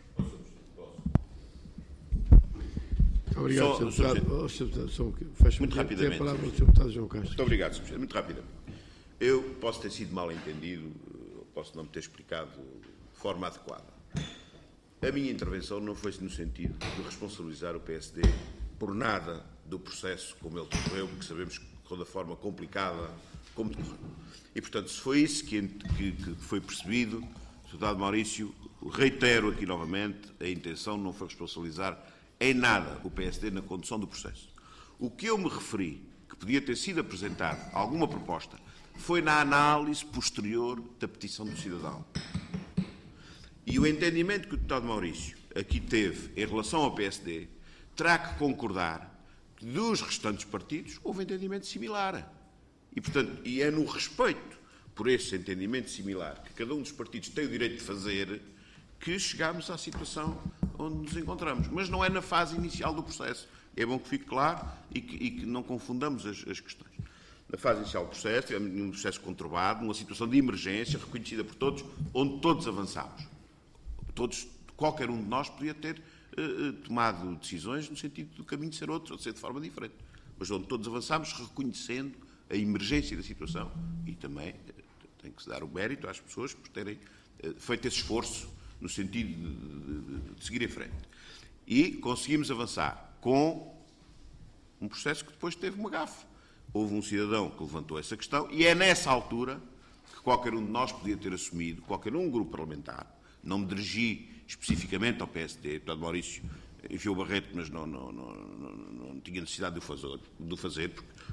Obrigado, Sr. Deputado.
Muito rapidamente.
Tem a palavra o Sr. Deputado João Castro.
Muito obrigado, Sr. Presidente. Muito rapidamente. Eu posso ter sido mal entendido, posso não me ter explicado de forma adequada. A minha intervenção não foi no sentido de responsabilizar o PSD por nada do processo como ele decorreu, porque sabemos que de forma complicada como decorreu. E, portanto, se foi isso que foi percebido, Sr. Deputado Maurício, reitero aqui novamente, a intenção não foi responsabilizar em nada o PSD na condução do processo. O que eu me referi, que podia ter sido apresentado alguma proposta, foi na análise posterior da petição do cidadão. E o entendimento que o deputado Maurício aqui teve em relação ao PSD terá que concordar que dos restantes partidos houve entendimento similar. E, portanto, é no respeito por esse entendimento similar que cada um dos partidos tem o direito de fazer que chegámos à situação onde nos encontramos. Mas não é na fase inicial do processo. É bom que fique claro e que não confundamos as questões. Na fase inicial do processo, tivemos um processo conturbado, uma situação de emergência reconhecida por todos, onde todos avançámos. Qualquer um de nós podia ter tomado decisões no sentido do caminho ser outro, ou de ser de forma diferente. Mas onde todos avançámos reconhecendo a emergência da situação e também tem que se dar o mérito às pessoas por terem feito esse esforço no sentido de seguir em frente. E conseguimos avançar com um processo que depois teve uma gafe. Houve um cidadão que levantou essa questão e é nessa altura que qualquer um de nós podia ter assumido, qualquer um grupo parlamentar. Não me dirigi especificamente ao PSD, o deputado Maurício enfiou o barrete, mas não tinha necessidade de o fazer, porque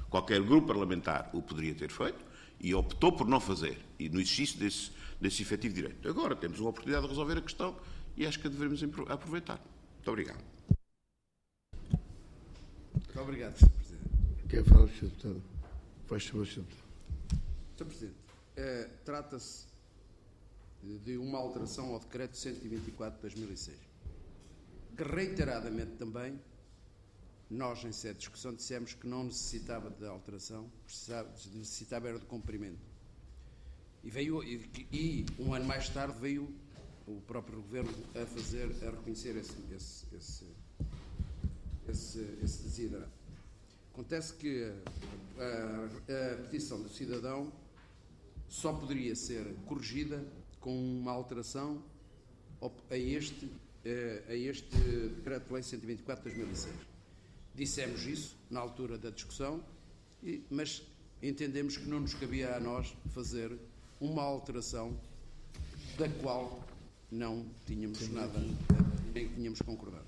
Qualquer grupo parlamentar o poderia ter feito e optou por não fazer, e no exercício desse efetivo direito. Agora temos uma oportunidade de resolver a questão e acho que a devemos aproveitar. Muito obrigado.
Muito obrigado, Sr. Presidente.
Quer falar, Sr. Deputado? Faz favor, Sr. Deputado.
Sr. Presidente, trata-se de uma alteração ao Decreto 124 de 2006, que reiteradamente também nós, em sede de discussão, dissemos que não necessitava de alteração, necessitava era de cumprimento. E um ano mais tarde veio o próprio Governo a reconhecer esse desidrato. Acontece que a petição do cidadão só poderia ser corrigida com uma alteração a este Decreto-Lei 124 de 2006. Dissemos isso na altura da discussão, mas entendemos que não nos cabia a nós fazer uma alteração da qual não tínhamos nada, nem tínhamos concordado.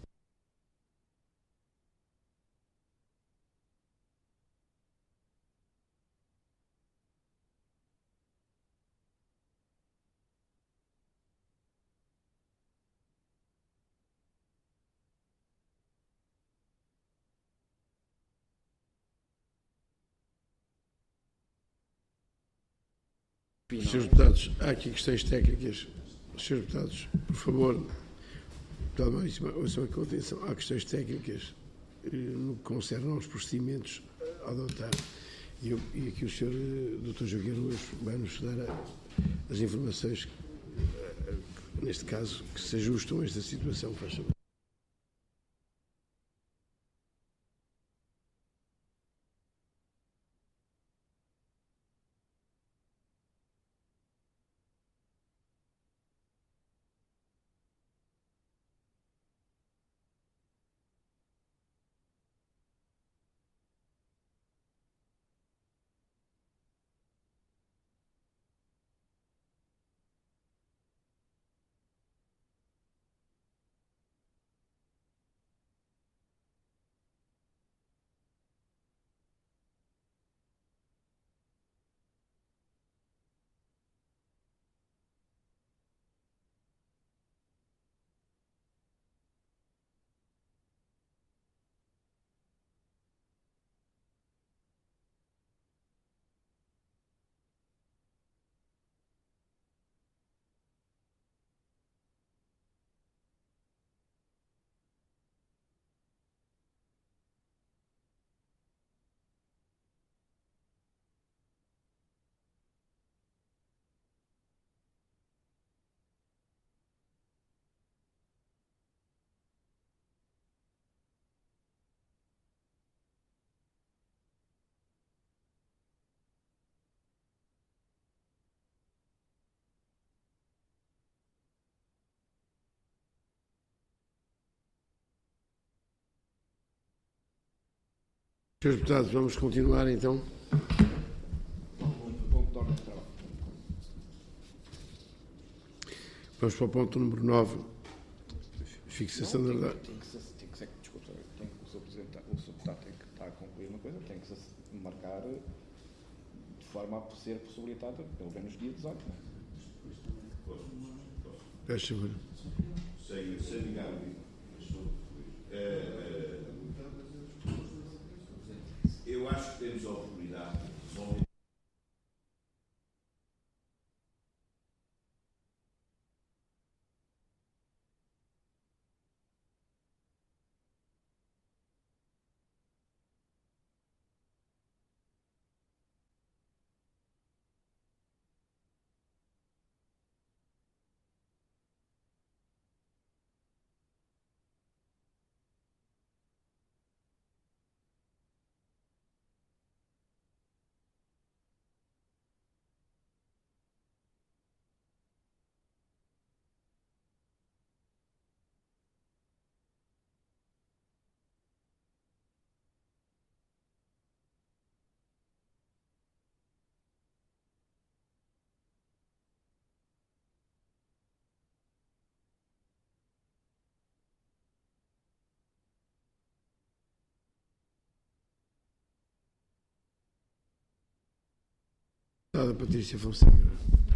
Srs. Deputados, há aqui questões técnicas. Srs. Deputados, por favor, Deputado Maurício, ouçam com atenção. Há questões técnicas no que concerne aos procedimentos a adotar. E aqui o Sr. Dr. Joaquim Ruas vai-nos dar as informações, neste caso, que se ajustam a esta situação. Faz favor. Srs. Deputados, vamos continuar então. Vamos para o ponto número 9, fixação da data.
Desculpa, o Sr. Deputado tem que estar a concluir uma coisa, tem que se marcar de forma a ser possibilitada pelo menos dia 18.
Peço favor.
Sem ligar o eu acho que temos a oportunidade de resolver.
Deputada Patrícia Fonseca.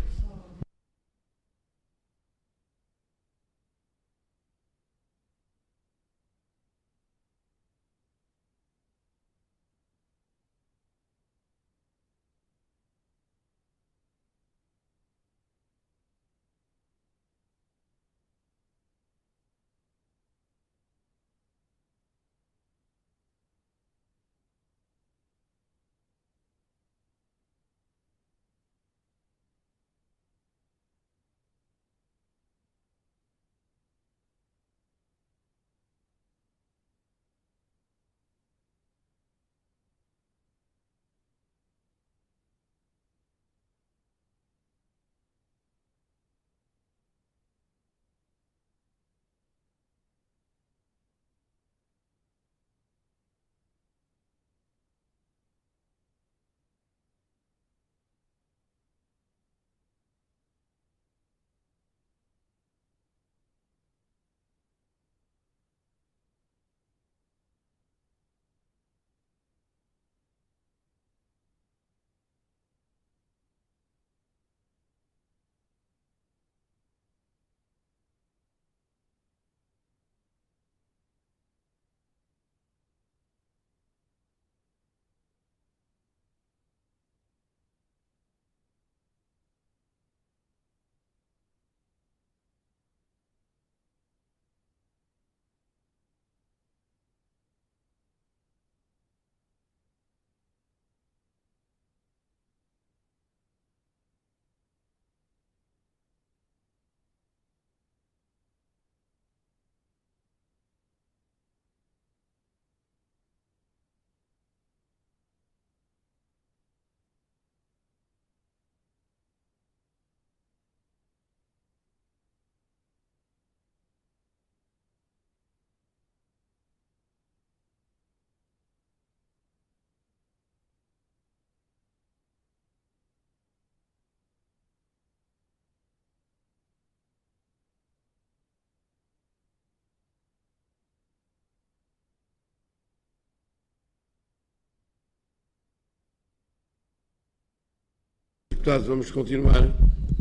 Deputados, vamos continuar.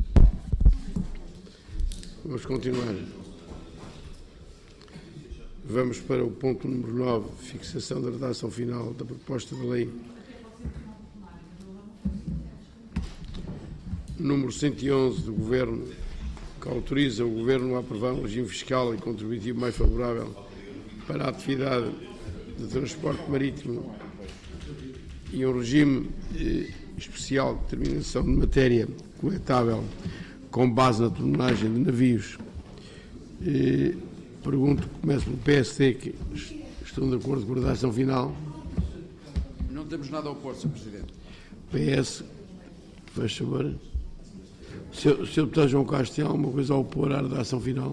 Vamos para o ponto número 9, fixação da redação final da proposta de lei número 111 do Governo, que autoriza o Governo a aprovar um regime fiscal e contributivo mais favorável para a atividade de transporte marítimo e um regime especial de determinação de matéria coletável com base na tonelagem de navios. Pergunto, começo pelo PSD, que estão de acordo com a redação final.
Não temos nada a opor, Sr. Presidente.
PS, faz favor. Sr. Deputado João Castro, tem alguma coisa a opor à redação final?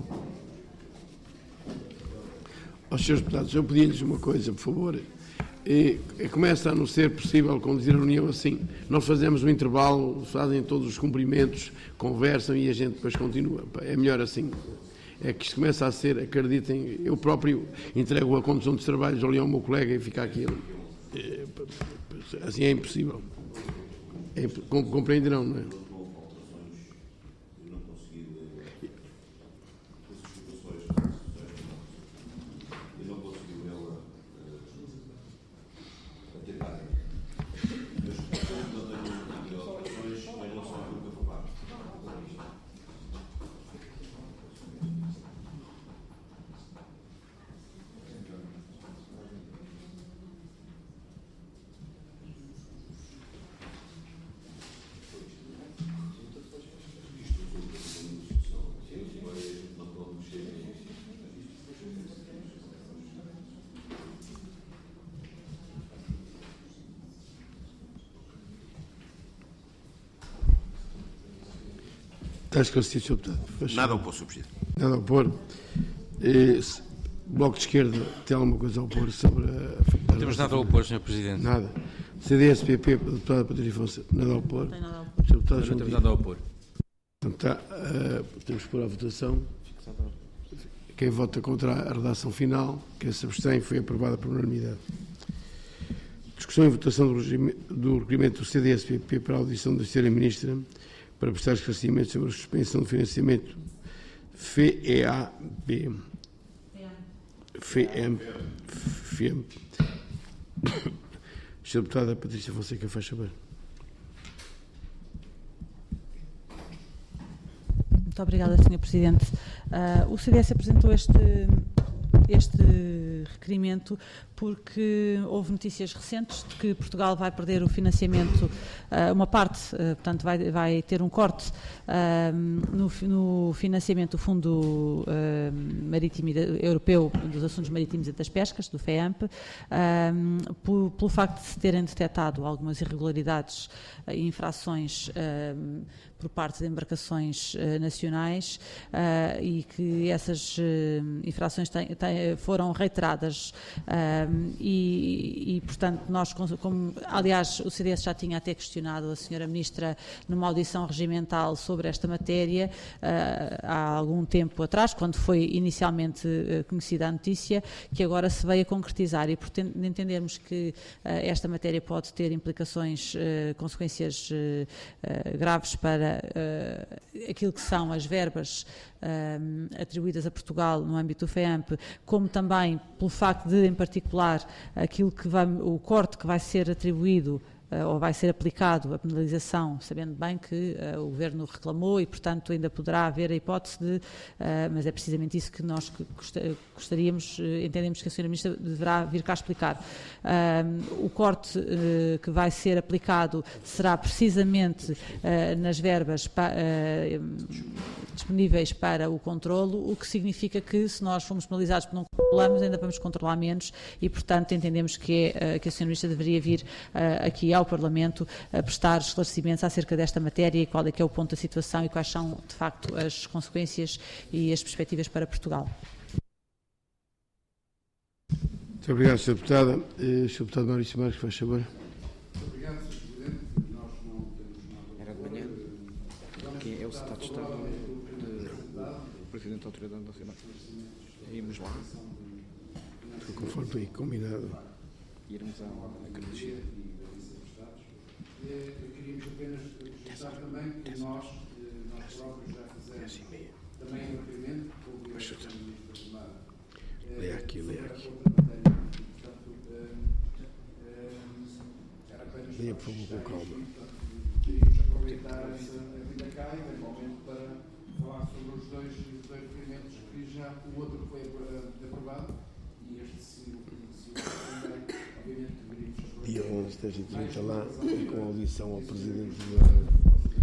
Aos Srs. Deputados, eu pedi-lhes uma coisa, por favor. Começa a não ser possível conduzir a reunião assim. Nós fazemos um intervalo, fazem todos os cumprimentos, conversam e a gente depois continua. É melhor assim. É que isto começa a ser, acreditem, eu próprio entrego a condução dos trabalhos ali ao meu colega e fica aqui. Assim é impossível. Compreenderão, não é? Está esclarecido, Sr. Deputado.
Nada a opor, Sr. Presidente.
Nada a opor. Bloco de Esquerda tem alguma coisa a opor sobre a...
Não temos nada a opor, Sr. Presidente.
Nada. CDS-PP, deputada Patrícia Fonseca, nada a opor.
Não tem nada a opor.
Não temos nada a opor.
Então, temos que pôr à votação. Quem vota contra a redação final, quem se abstém, foi aprovada por unanimidade. Discussão e votação do requerimento do CDS-PP para a audição da Sra. Ministra para prestar esclarecimentos sobre a suspensão do financiamento FEAB. Sra. Deputada Patrícia Fonseca, faz saber.
Muito obrigada, Sr. Presidente. O CDS apresentou este requerimento porque houve notícias recentes de que Portugal vai perder o financiamento, uma parte, portanto vai ter um corte no financiamento do Fundo Marítimo Europeu dos Assuntos Marítimos e das Pescas, do FEAMP, pelo facto de se terem detectado algumas irregularidades e infrações por parte de embarcações nacionais e que essas infrações foram reiteradas e, portanto, nós, aliás, o CDS já tinha até questionado a Sra. Ministra numa audição regimental sobre esta matéria há algum tempo atrás, quando foi inicialmente conhecida a notícia, que agora se veio a concretizar e, portanto, entendermos que esta matéria pode ter implicações, consequências graves para aquilo que são as verbas atribuídas a Portugal no âmbito do FEAMP, como também pelo facto de, em particular, o corte que vai ser atribuído ou vai ser aplicado a penalização, sabendo bem que o Governo reclamou e, portanto, ainda poderá haver a hipótese de, mas é precisamente isso que nós gostaríamos, entendemos que a Sra. Ministra deverá vir cá explicar. O corte que vai ser aplicado será precisamente nas verbas disponíveis para o controlo, o que significa que, se nós formos penalizados por não controlarmos, ainda vamos controlar menos e, portanto, entendemos que a Sra. Ministra deveria vir aqui ao Parlamento a prestar esclarecimentos acerca desta matéria e qual é que é o ponto da situação e quais são, de facto, as consequências e as perspectivas para Portugal.
Muito obrigado, Sra. Deputada. Sr. Deputado Maurício Marques, faz favor.
Muito obrigado, Sr. Presidente. Nós não temos nada.
Era de manhã. Que é o Estado de Estado do Presidente da Autoridade Nacional. Irmos lá.
Conforme foi combinado.
Irmos à Carnigia.
Queríamos apenas registrar também que nós próprios já fizemos também um requerimento com o Sr. Ministro da Armada.
Leia aqui. Leia, por favor, com calma.
Queríamos aproveitar a vinda cá, eventualmente, para falar sobre os dois requerimentos que já o outro foi aprovado e este se também, obviamente, deveríamos aproveitar.
Dia 11, 10h30 lá, e com audição ao Presidente da...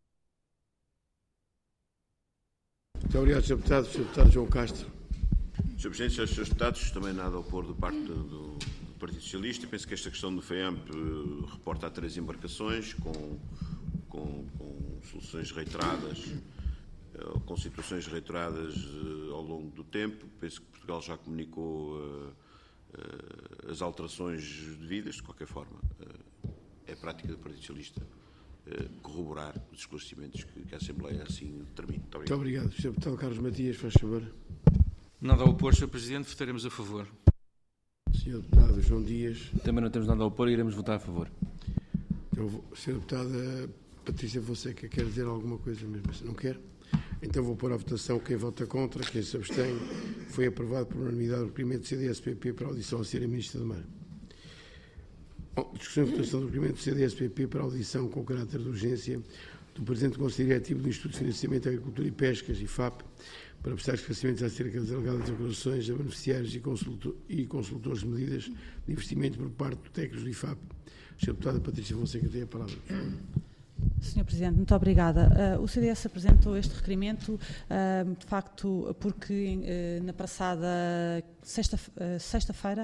Muito obrigado, Sr. Deputado. Sr. Deputado João Castro.
Sr. Presidente, Srs. Deputados, também nada a opor do parte do Partido Socialista. Penso que esta questão do FEAMP reporta a 3 embarcações com soluções reiteradas, com situações reiteradas ao longo do tempo. Penso que Portugal já comunicou as alterações devidas. De qualquer forma, é prática do Partido Socialista corroborar os esclarecimentos que a Assembleia assim determine.
Muito obrigado. Sr. Deputado Carlos Matias, faz favor.
Nada a opor, Sr. Presidente, votaremos a favor.
Sr. Deputado João Dias.
Também não temos nada a opor e iremos votar a favor.
Então, Sra. Deputada Patrícia Fonseca, quer dizer alguma coisa mesmo? Não quer? Então vou pôr à votação quem vota contra, quem se abstém. Foi aprovado por unanimidade o requerimento do CDS-PP para audição à Sra. Ministra da Mar. Discussão e votação do requerimento do CDS-PP para audição com caráter de urgência do Presidente do Conselho Diretivo do Instituto de Financiamento da Agricultura e Pescas, IFAP, para prestar esclarecimentos acerca das alegadas declarações a beneficiários e consultores de medidas de investimento por parte do técnico do IFAP. Sra. Deputada Patrícia Fonseca tem a palavra.
Sr. Presidente, muito obrigada. O CDS apresentou este requerimento, de facto, porque na passada sexta-feira,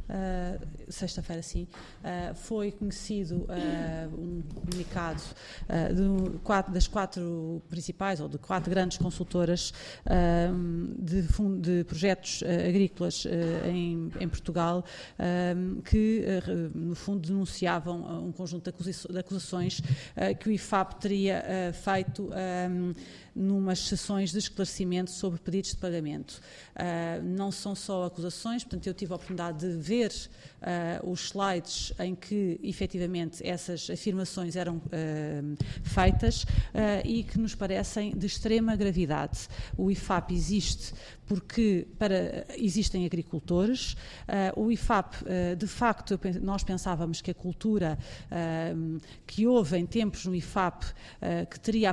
sim, foi conhecido um comunicado das 4 principais, ou de 4 grandes consultoras de projetos agrícolas em Portugal, que, no fundo, denunciavam um conjunto de acusações que o IFAP teria feito numas sessões de esclarecimento sobre pedidos de pagamento. Não são só acusações, portanto, eu tive a oportunidade de ver os slides em que efetivamente essas afirmações eram feitas e que nos parecem de extrema gravidade. O IFAP existe porque existem agricultores. O IFAP, de facto, nós pensávamos que a cultura que houve em tempos no IFAP, que teria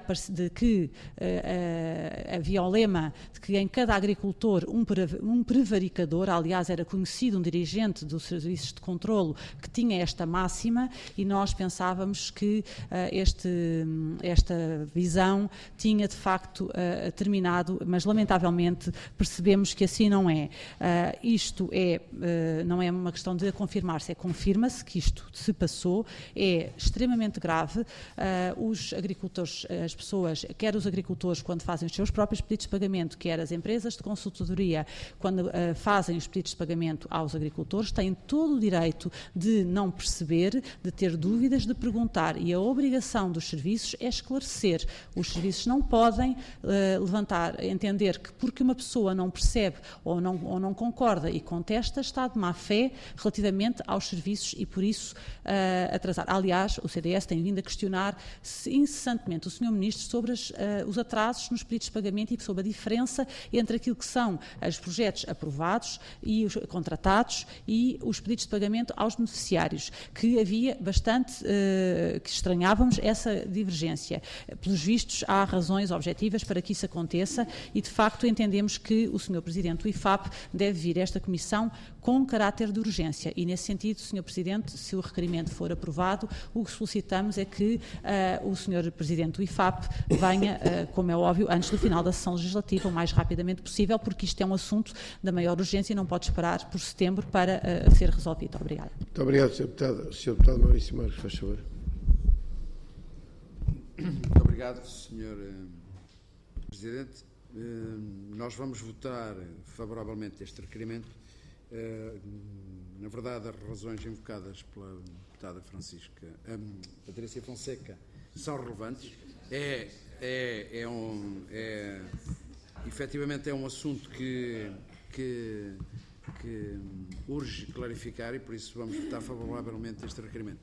havia o lema de que em cada agricultor um prevaricador, aliás era conhecido um dirigente dos serviços de controlo que tinha esta máxima, e nós pensávamos que esta visão tinha de facto terminado, mas lamentavelmente percebemos que assim não é. Isto não é uma questão de confirmar-se, confirma-se que isto se passou, é extremamente grave. Os agricultores, as pessoas, quer os agricultores quando fazem os seus próprios pedidos de pagamento, quer as empresas de consultadoria quando fazem os pedidos de pagamento aos agricultores, têm todo o direito de não perceber, de ter dúvidas, de perguntar, e a obrigação dos serviços é esclarecer. Os serviços não podem entender que porque uma pessoa não percebe ou não concorda e contesta, está de má fé relativamente aos serviços e por isso atrasar. Aliás, o CDS tem vindo a questionar incessantemente o Sr. Ministro sobre os atrasos nos pedidos de pagamento e sobre a diferença entre aquilo que são os projetos aprovados e os contratados e os pedidos de pagamento aos beneficiários, que havia bastante, que estranhávamos essa divergência. Pelos vistos, há razões objetivas para que isso aconteça e, de facto, entendemos que o Sr. Presidente do IFAP deve vir a esta Comissão com caráter de urgência e, nesse sentido, Sr. Presidente, se o requerimento for aprovado, o que solicitamos é que o Sr. Presidente do IFAP venha, como é óbvio, antes do final da sessão legislativa, o mais rapidamente possível, porque isto é um assunto da maior urgência e não pode esperar por setembro para ser resolvido. Obrigada.
Muito obrigado, Sr. Deputado. Sr. Deputado Maurício Marques, faz favor.
Muito obrigado, Sr. Presidente. Nós vamos votar favoravelmente este requerimento. Na verdade, as razões invocadas pela deputada Patrícia Fonseca são relevantes. Efetivamente é um assunto que urge clarificar e por isso vamos votar favoravelmente este requerimento.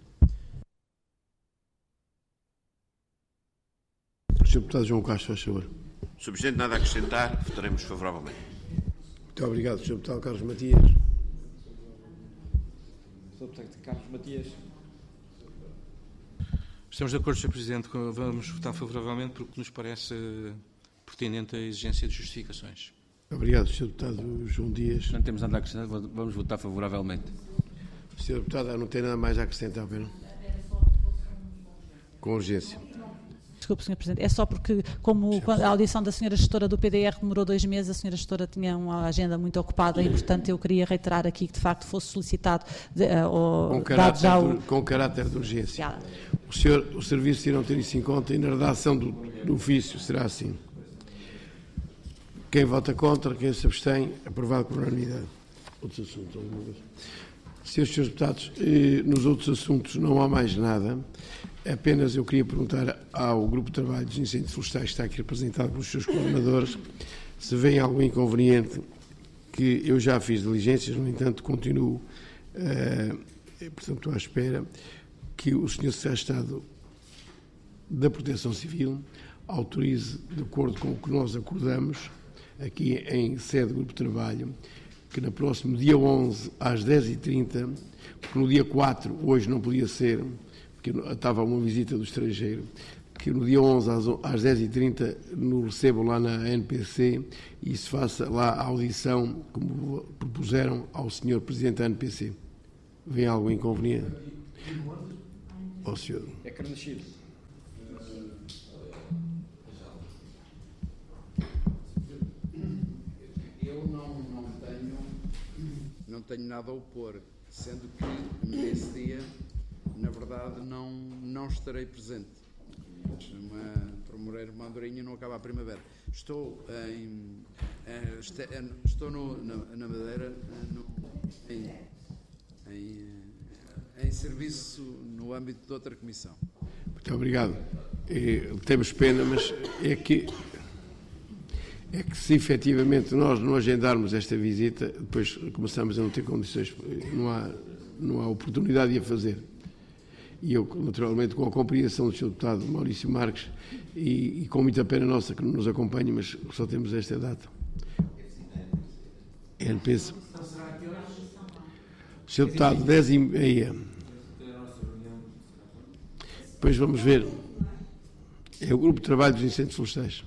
Sr. Deputado João Castro, faz favor.
Sr. Presidente, nada a acrescentar, votaremos favoravelmente.
Muito obrigado, Sr. Deputado Carlos Matias.
Sr. Deputado Carlos Matias.
Estamos de acordo, Sr. Presidente, vamos votar favoravelmente porque nos parece pertinente a exigência de justificações.
Obrigado, Sr. Deputado João Dias.
Não temos nada a acrescentar, vamos votar favoravelmente.
Sr. Deputado, não tem nada mais a acrescentar, não? Com urgência.
Desculpe, Sr. Presidente, é só porque, como a audição da Sra. Gestora do PDR demorou 2 meses, a Sra. Gestora tinha uma agenda muito ocupada e, portanto, eu queria reiterar aqui que, de facto, fosse solicitado
com caráter de urgência. O Serviço irão ter isso em conta e na redação do ofício será assim. Quem vota contra, quem se abstém, aprovado por unanimidade. Outros assuntos, alguma vez? Senhores deputados, nos outros assuntos não há mais nada. Apenas eu queria perguntar ao Grupo de Trabalho dos Incêndios Florestais, que está aqui representado pelos seus coordenadores, se vem algum inconveniente, que eu já fiz diligências, no entanto, continuo, portanto, à espera que o Sr. Secretário de Estado da Proteção Civil autorize, de acordo com o que nós acordamos, aqui em sede do Grupo de Trabalho, que no próximo dia 11, às 10h30, porque no dia 4, hoje não podia ser, porque estava uma visita do estrangeiro, que no dia 11, às 10h30, nos recebam lá na NPC e se faça lá a audição, como propuseram ao Sr. Presidente da NPC. Vem algum inconveniente? Ó, senhor.
É Carnaxide.
Eu não tenho nada a opor, sendo que nesse dia, na verdade, não estarei presente. Promoreiro Mandorinha não acaba a primavera. Estou na Madeira em serviço no âmbito de outra comissão.
Muito obrigado. Temos pena, mas é que se efetivamente nós não agendarmos esta visita, depois começamos a não ter condições, não há oportunidade de a fazer. E eu, naturalmente, com a compreensão do Sr. Deputado Maurício Marques e com muita pena nossa que não nos acompanhe, mas só temos esta data. NPC. Sr. Deputado, 10h30. Depois vamos ver. É o Grupo de Trabalho dos Incêndios Florestais.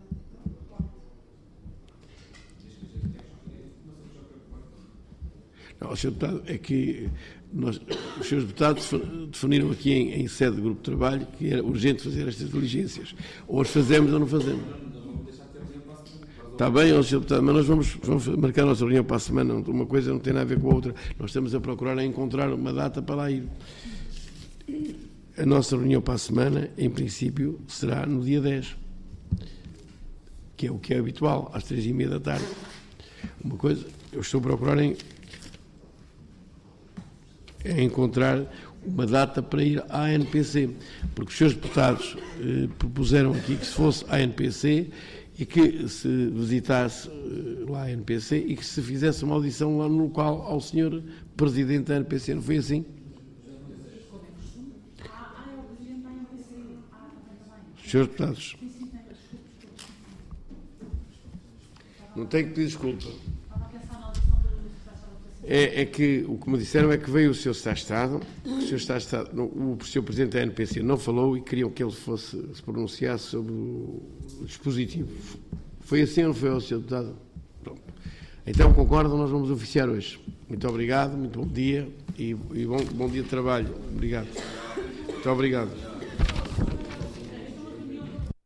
Não, Sr. Deputado, é que os Srs. Deputados definiram aqui em sede do Grupo de Trabalho que era urgente fazer estas diligências. Ou as fazemos ou não fazemos. Está bem, Sr. Deputado, mas nós vamos marcar a nossa reunião para a semana. Uma coisa não tem nada a ver com a outra. Nós estamos a procurar encontrar uma data para lá ir. A nossa reunião para a semana, em princípio, será no dia 10, que é o que é habitual, às 3h30 da tarde. Uma coisa, eu estou a procurar encontrar uma data para ir à ANPC, porque os seus deputados propuseram aqui que se fosse à ANPC e que se visitasse lá a ANPC e que se fizesse uma audição lá no local ao senhor Presidente da ANPC. Não foi assim? Senhores deputados, não tenho que pedir desculpa. É que o que me disseram é que veio o Sr. Secretário de Estado, o Sr. Presidente da ANPC não falou e queriam que ele se pronunciasse sobre o dispositivo. Foi assim ou não foi, Sr. Deputado? Pronto. Então, concordam, nós vamos oficiar hoje. Muito obrigado, muito bom dia e bom dia de trabalho. Obrigado. Muito obrigado.